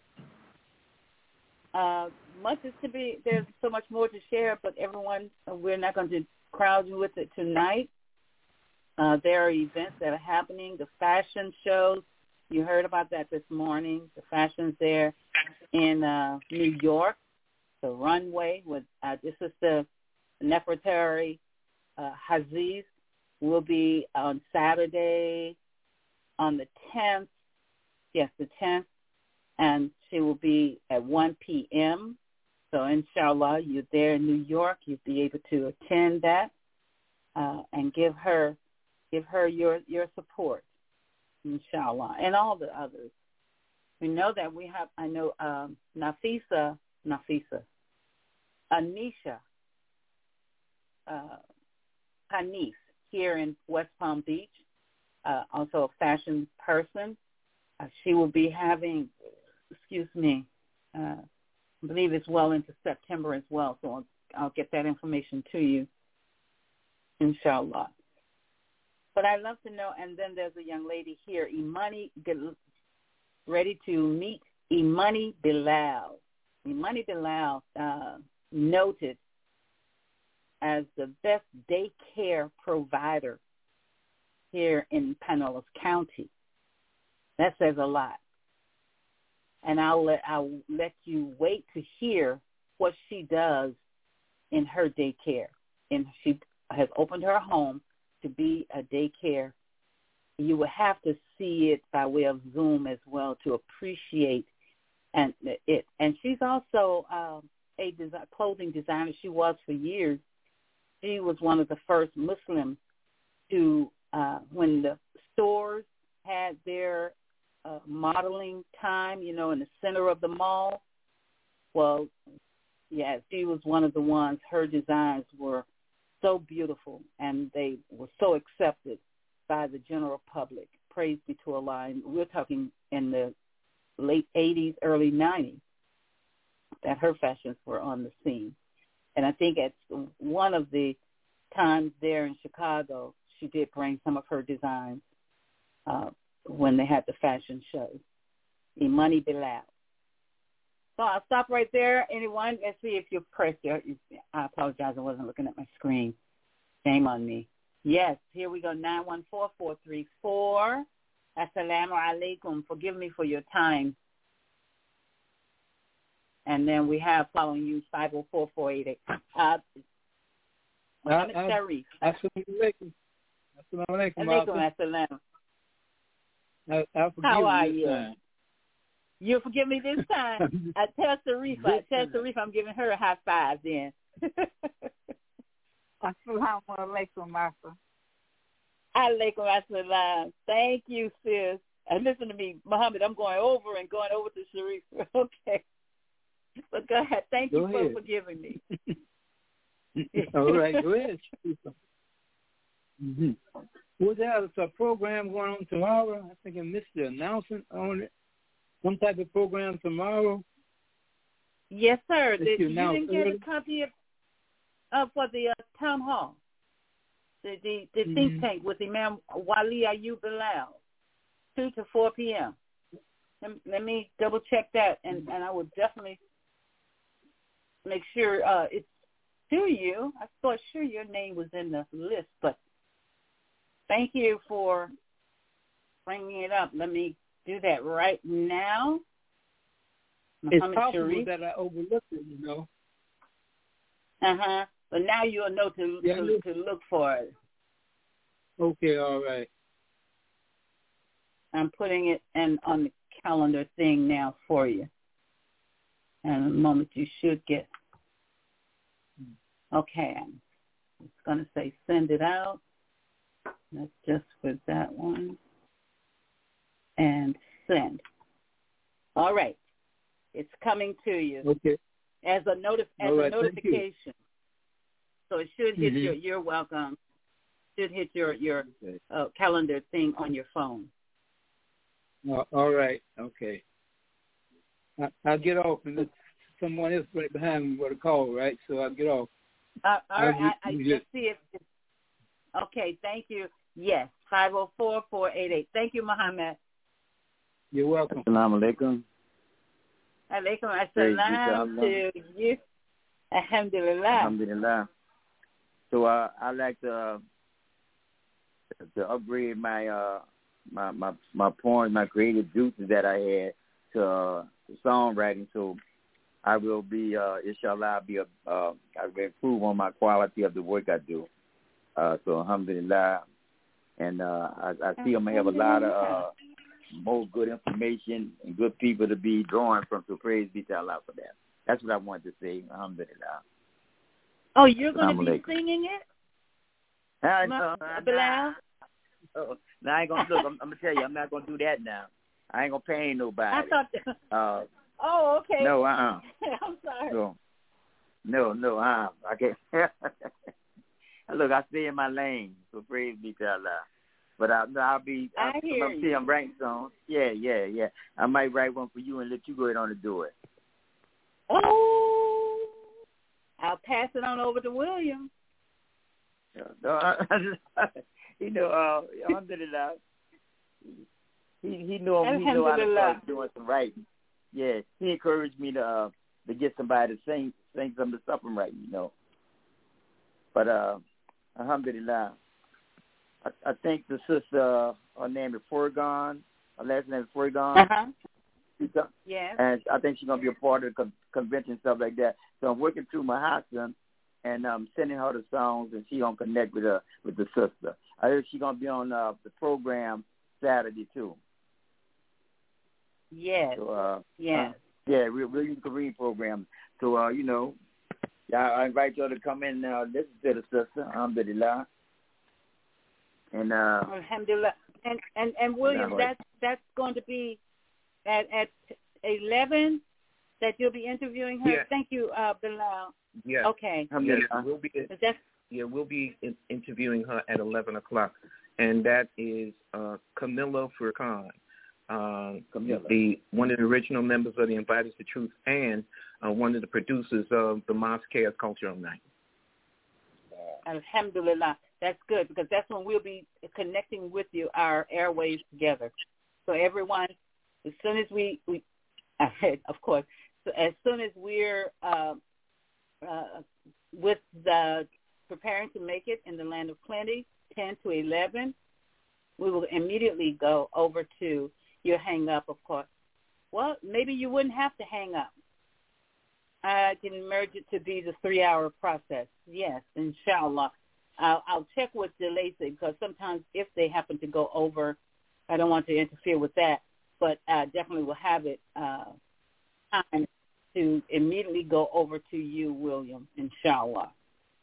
Uh, much is to be, there's so much more to share, but everyone, we're not going to crowd you with it tonight. Uh, there are events that are happening, the fashion shows. You heard about that this morning. The fashion's there in uh, New York, the runway. With uh, this is the Nefertari uh, Aziz will be on Saturday on the tenth. Yes, the tenth. And she will be at one p.m. So, inshallah, you're there in New York. You'll be able to attend that uh, and give her give her your, your support, inshallah, and all the others. We know that we have, I know, um, Nafisa, Nafisa, Anisha, uh, Hanif here in West Palm Beach, uh, also a fashion person. Uh, she will be having... excuse me, uh, I believe it's well into September as well, so I'll, I'll get that information to you, inshallah. But I'd love to know, and then there's a young lady here, Imani, ready to meet Imani Bilal. Imani Bilal, uh, noted as the best daycare provider here in Pinellas County. That says a lot. And I'll let I'll let you wait to hear what she does in her daycare. And she has opened her home to be a daycare. You will have to see it by way of Zoom as well to appreciate and it. And she's also um, a design, clothing designer. She was for years. She was one of the first Muslims to, uh, when the stores had their uh, modeling time, you know, in the center of the mall. Well, yeah, she was one of the ones. Her designs were so beautiful, and they were so accepted by the general public. Praise be to Allah. And we're talking in the late eighties, early nineties, that her fashions were on the scene. And I think at one of the times there in Chicago, she did bring some of her designs uh, when they had the fashion show. Imani Bilal. So I'll stop right there. Anyone? Let's see if you pressed your. I apologize. I wasn't looking at my screen. Shame on me. Yes, here we go. nine one four, four three four. Assalamu alaikum. Forgive me for your time. And then we have following you five oh four, four eight eight. Uh, Muhammad Sharif. Assalamu alaikum. Assalamu alaikum. Alaikum assalam. How are you? Time. You'll forgive me this time. I tell Sharif, I tell Sharif I'm giving her a high five then. Assalamu alaikum, Martha. Alaikum assalam. Thank you, sis. And listen to me, Muhammad, I'm going over and going over to Sharif. Okay. But go ahead. Thank go you ahead. for forgiving me. All right, go ahead. Mm-hmm. Well, there's a program going on tomorrow. I think I missed the announcement on it. Some type of program tomorrow. Yes, sir. Did Did, you you didn't get early? a copy of uh, for the uh, town hall, the the, the Mm-hmm. think tank with Imam Wali Ayub Bilal, two to four p.m. Let, let me double check that, and, and I will definitely make sure uh, it's to you. I thought sure your name was in the list, but thank you for bringing it up. Let me do that right now. It's Muhammad possible Sharif. that I overlooked it, you know. Uh-huh. But now you'll know to, Yeah, to, look. to look for it. Okay, all right. I'm putting it in on the calendar thing now for you. And in a moment you should get. Okay. It's going to say send it out. That's just for that one. And send. All right. It's coming to you. Okay. As a notif- as All a right, thank you. notification. So it should hit Mhm. your you're welcome. Should hit your your uh, calendar thing on your phone. Uh, all right. Okay. I, I'll get off, and there's someone else right behind me with a call, right? So I'll get off. Uh, all right, I'll I, I ju- just see it. Okay, thank you. Yes, five oh four, four eight eight. Thank you, Muhammad. You're welcome. Assalamu alaikum. Alaikum Praise be to assalam Allah. to you. Alhamdulillah. Alhamdulillah. So uh, I like to uh, to upgrade my uh my my my poems, my creative juices that I had to uh, songwriting. So I will be uh, inshallah I'll be a, uh, I will improve on my quality of the work I do. Uh, so alhamdulillah, and uh, I, I see I'm gonna have a lot of uh, more good information and good people to be drawing from. So praise be to Allah for that. That's what I wanted to say. Alhamdulillah. Oh, you're going to Assalamu be alaikum. singing it? I Ma- know, Bilal? Oh, now I ain't gonna look. I'm, I'm gonna tell you, I'm not gonna do that now. I ain't gonna pain nobody. I thought. Uh, Oh, okay. no, uh, uh I'm sorry. no, no, no, uh, I can't. Look, I stay in my lane, so praise be to Allah. But I, I'll be. I I'm, hear I'm, you. I'm writing songs. Yeah, yeah, yeah. I might write one for you and let you go ahead on and do it. Oh, I'll pass it on over to William. No, I, you know, uh, alhamdulillah. He he know he know I started doing some writing. Yeah, he encouraged me to uh, to get somebody to sing sing some of the stuff I'm writing. You know. But uh, alhamdulillah, I, I think the sister, her name is Furgan, her last name is Furgan. Uh-huh. Got, yes. And I think she's going to be a part of the con- convention, stuff like that. So I'm working through my husband and um, sending her the songs, and she's going to connect with her, with the sister. I heard she's going to be on uh, the program Saturday, too. Yes. So, uh, yes. Uh, yeah, we're really Korean program. So, uh, you know, I, I invite y'all to come in and uh, listen to the sister, alhamdulillah. And, uh, alhamdulillah. And, and, and William, that's, that's going to be at, at eleven that you'll be interviewing her? Yeah. Thank you, uh, Bilal. Yeah. Okay. Yeah, we'll be, yeah, we'll be in, interviewing her at eleven o'clock. And that is uh, Camilla Furqan. Uh, the one of the original members of the Embodies the Truth, and uh, one of the producers of the Mosque Chaos Cultural Night. Alhamdulillah. That's good, because that's when we'll be connecting with you, our airways together. So everyone, as soon as we, we of course, so as soon as we're uh, uh, with the preparing to make it in the land of plenty, ten to eleven, we will immediately go over to your hang up, of course. Well, maybe you wouldn't have to hang up. I can merge it to be the three-hour process. Yes, inshallah. I'll, I'll check with Delacey, because sometimes if they happen to go over, I don't want to interfere with that, but I definitely will have it uh, time to immediately go over to you, William, inshallah.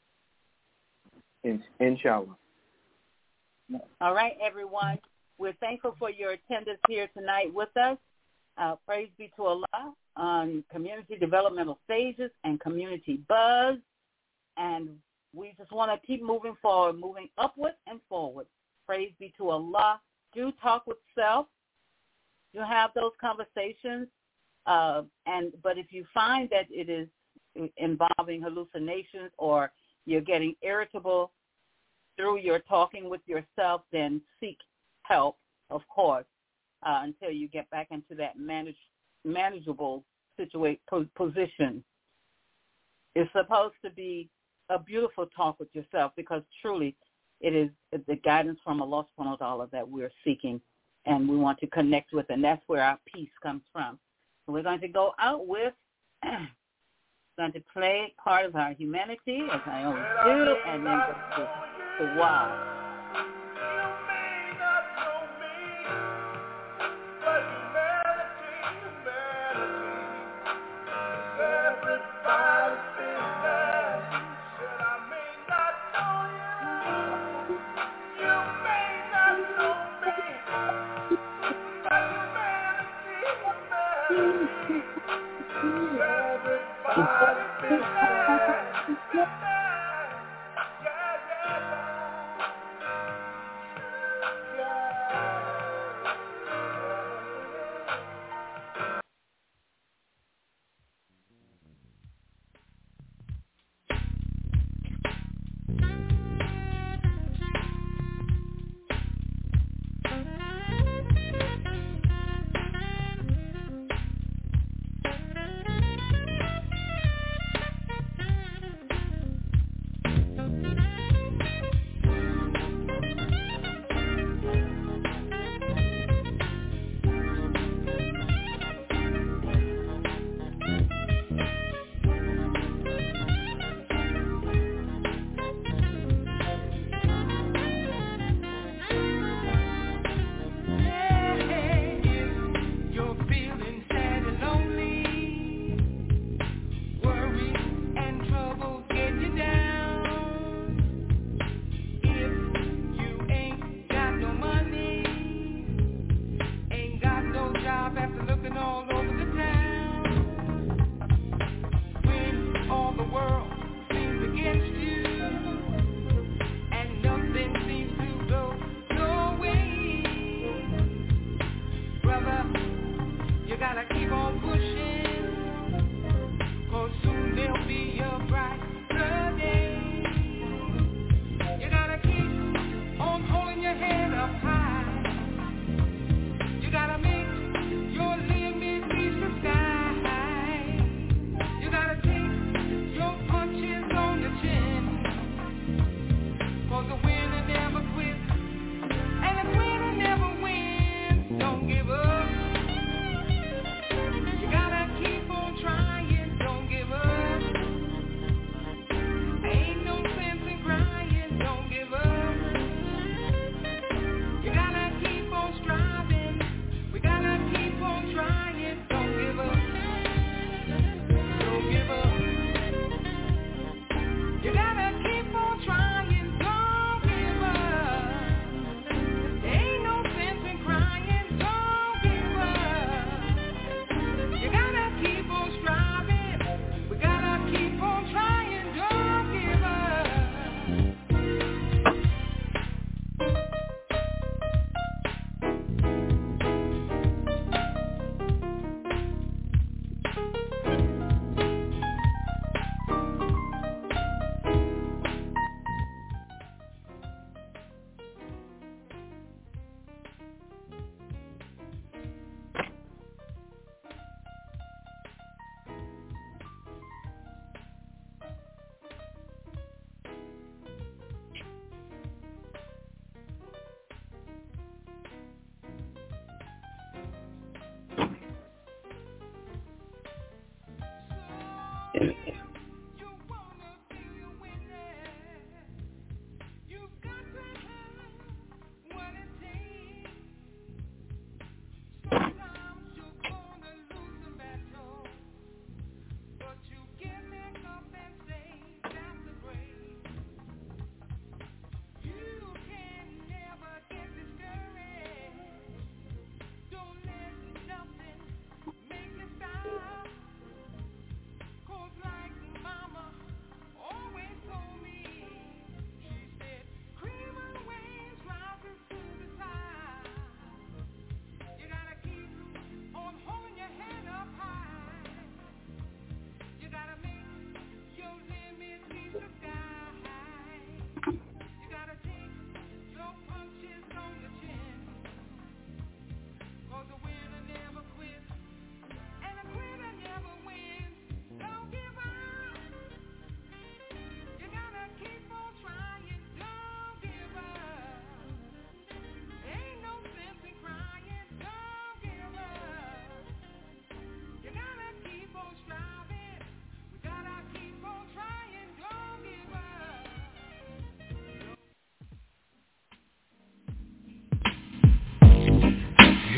In, inshallah. All right, everyone. We're thankful for your attendance here tonight with us. Uh, praise be to Allah on community developmental stages and community buzz. And we just want to keep moving forward, moving upward and forward. Praise be to Allah. Do talk with self. Do have those conversations. Uh, and but if you find that it is involving hallucinations or you're getting irritable through your talking with yourself, then seek help, of course, uh, until you get back into that manage, manageable situa- po- position. It's supposed to be a beautiful talk with yourself, because truly it is the guidance from Allah subhanahu wa ta'ala that we're seeking and we want to connect with, and that's where our peace comes from. So we're going to go out with, going to play part of our humanity, as I always do, and then go to the wow.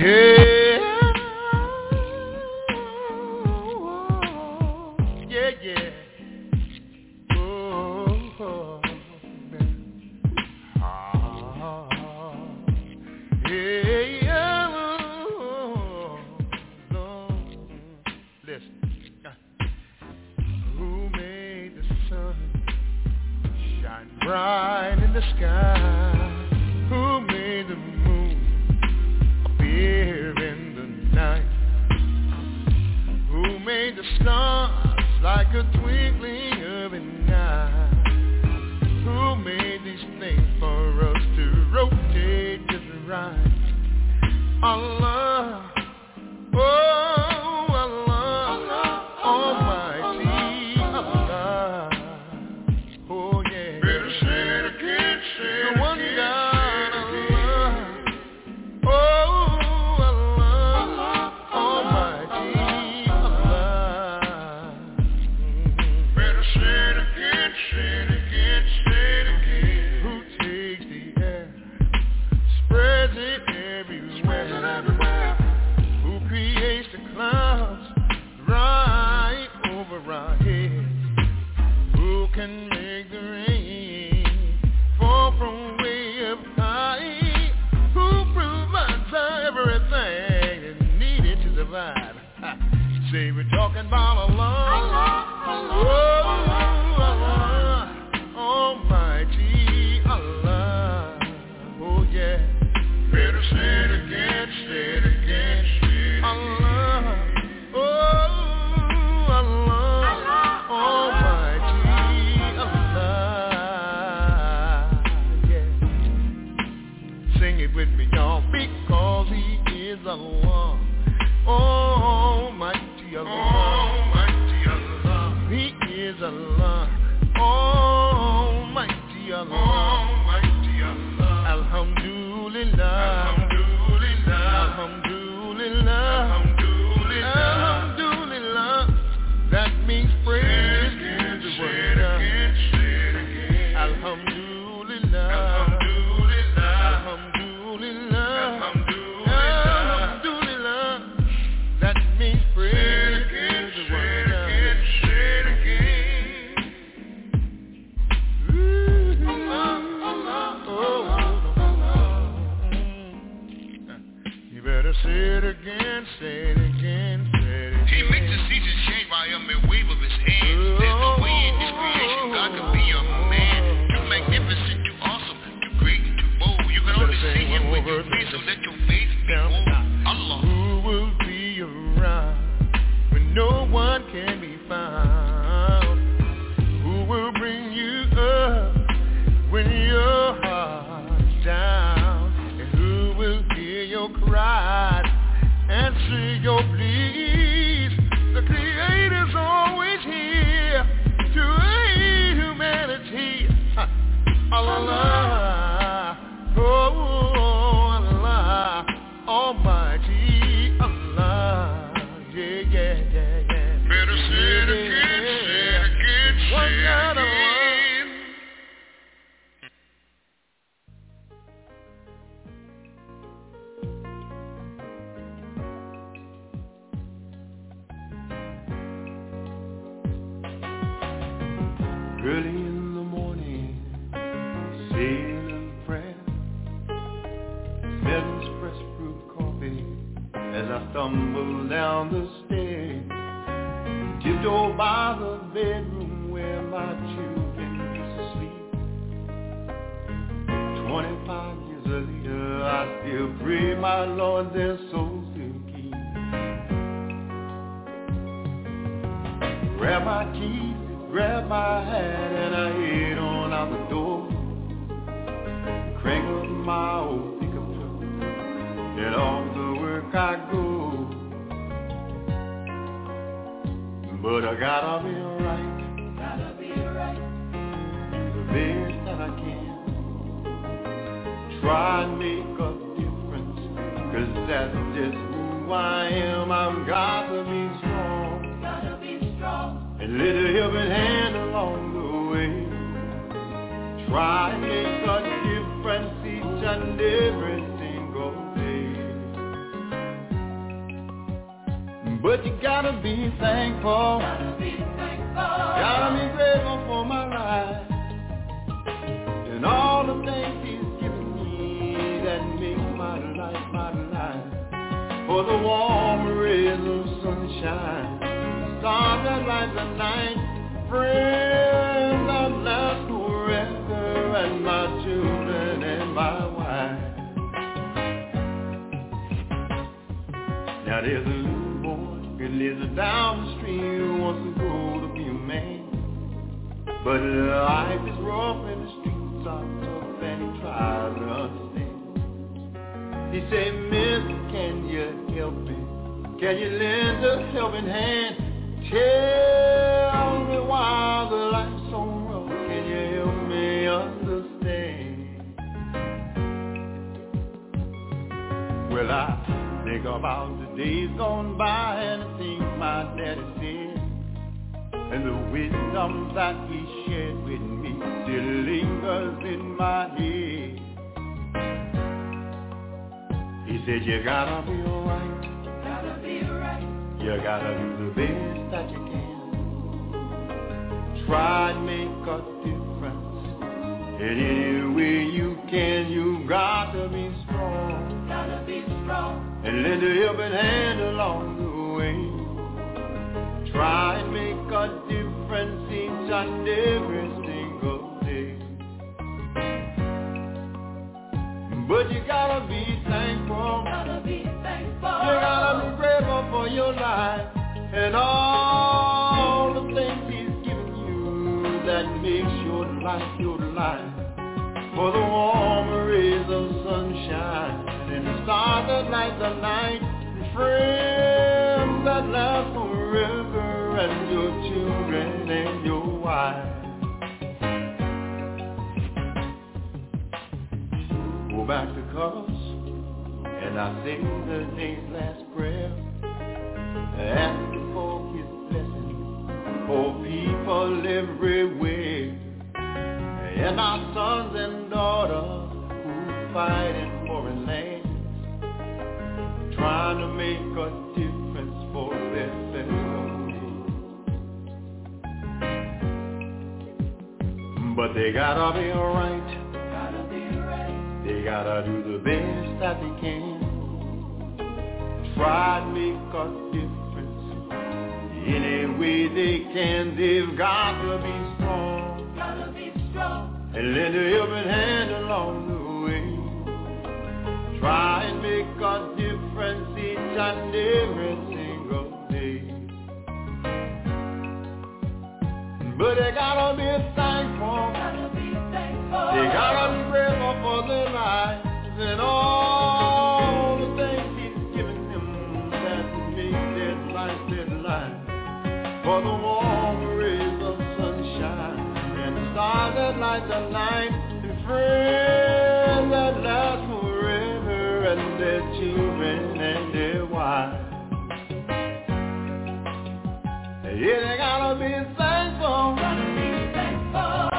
Yeah, yeah, yeah. Oh, oh, ah, yeah, oh, Lord. Listen. Who made the sun shine bright in the sky? Who made the moon appear in the night? Who made the stars like a twinkling of an eye? Who made these things for us to rotate just right? Allah, oh Allah, Almighty Allah. Oh yeah, better say it again, say it the one again. God. Say we're talking about Allah, Allah, oh, Allah, Almighty Allah, oh yeah. Better say it again, say it again, say it Allah, oh, Allah, Almighty Allah, yeah. Sing it with me, y'all, because He is Allah, Almighty Allah, Almighty Allah. He is Allah, Almighty Allah, Almighty Allah. Alhamdulillah, Alhamdulillah, Alhamdulillah, Alhamdulillah, Alhamdulillah. That means praise to the word God. Alhamdulillah, Alhamdulillah, Alhamdulillah, Alhamdulillah. That means praise. Say it again, say it again, say it again. He makes the seasons change by a mere wave of his hand. There's no way in this creation God could be a man. Too magnificent, too awesome, too great, too bold. You can only see Him when you pray, so let your faith be bold. Allah. Who will be around when no one can be found? Who will bring you up when your heart's down? And who will hear your cry? Answer your pleas. The Creator's always here to aid humanity. Allah, oh Allah, Almighty Allah. Yeah, yeah, yeah, yeah. Better say it again, say it again, say it again. Early in the morning, saying a prayer, smelling fresh brewed coffee as I stumble down the stairs, tiptoe by the bedroom where my children used to sleep. Twenty-five years later, I still pray my Lord their souls to keep. Grab my keys, grab my hat, and I head on out the door. Crank up my old pickup truck, and off to work I go. But I gotta be right, gotta be right, the best that I can. Try and make a difference, 'cause that's just who I am. I've got to be strong, gotta be strong, and let a helping hand along the way. Try and make a difference each and every single day. But you gotta be thankful. Gotta be thankful. Gotta be grateful for my life and all the things He's given me that make my life, my life. For the warm rays of sunshine, the stars that light the night, friends that last forever, and my children and my wife. Now there's a little boy who lives down the street who wants to grow to be a man, but life is rough and the streets are tough and he tries to understand. He said, Mister, can you help me? Can you lend a helping hand? Tell me why the life's so rough. Can you help me understand? Well, I think about the days gone by and the things my daddy said, and the wisdom that he shared with me still lingers in my head. He said, you gotta be alright, gotta be right. You gotta do the best that you can. Try and make a difference in any way you can. You gotta be strong, gotta be strong, and lend a helping hand along the way. Try and make a difference each and every single day. But you gotta be thankful, gotta be thankful. You gotta be grateful for your life and all the things He's given you that makes your life your life. For the warm rays of sunshine and the stars that light the night, and friends that last forever, and your children and your wife. Go back to colors, and I sing the day's last prayer, asking for His blessing for people everywhere, and our sons and daughters who fight in foreign lands, trying to make a difference for their fellow men. But they gotta be alright. They gotta do the best that they can. Try to make a difference any way they can. They've got to be strong, gotta be strong, and lend a helping hand along the way. Try and make a difference each and every single day. But they gotta be thankful, gotta be thankful. They gotta be grateful for their lives and all the things He's given them that make their life their life. For the warm rays of sunshine and the stars that light the night, and friends that last forever, and their children and their wives. Yeah, they gotta be thankful, gotta be thankful.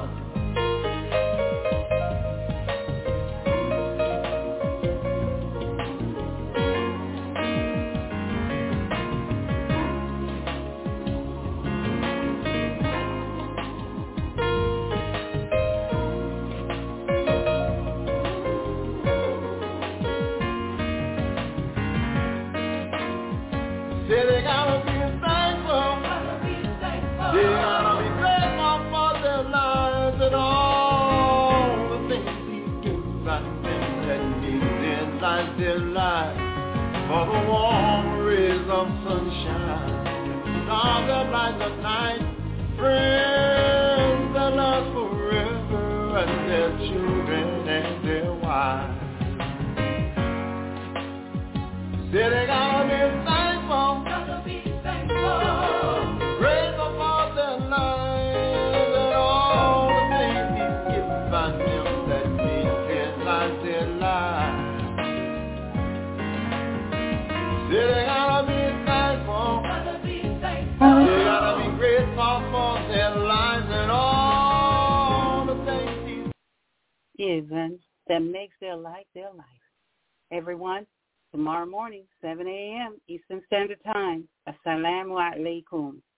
Their life, for the warm rays of sunshine, stars that light the night, friends that last forever, and their children and their wives. Say they gotta be thankful, gotta be thankful, grateful for their lives and all the things He's given by them that make their life their life. They gotta be thankful, gotta be thankful. They gotta be grateful for their lives and all the things He's given that makes their life their life. Everyone, tomorrow morning, seven a.m. Eastern Standard Time. Assalamu alaikum.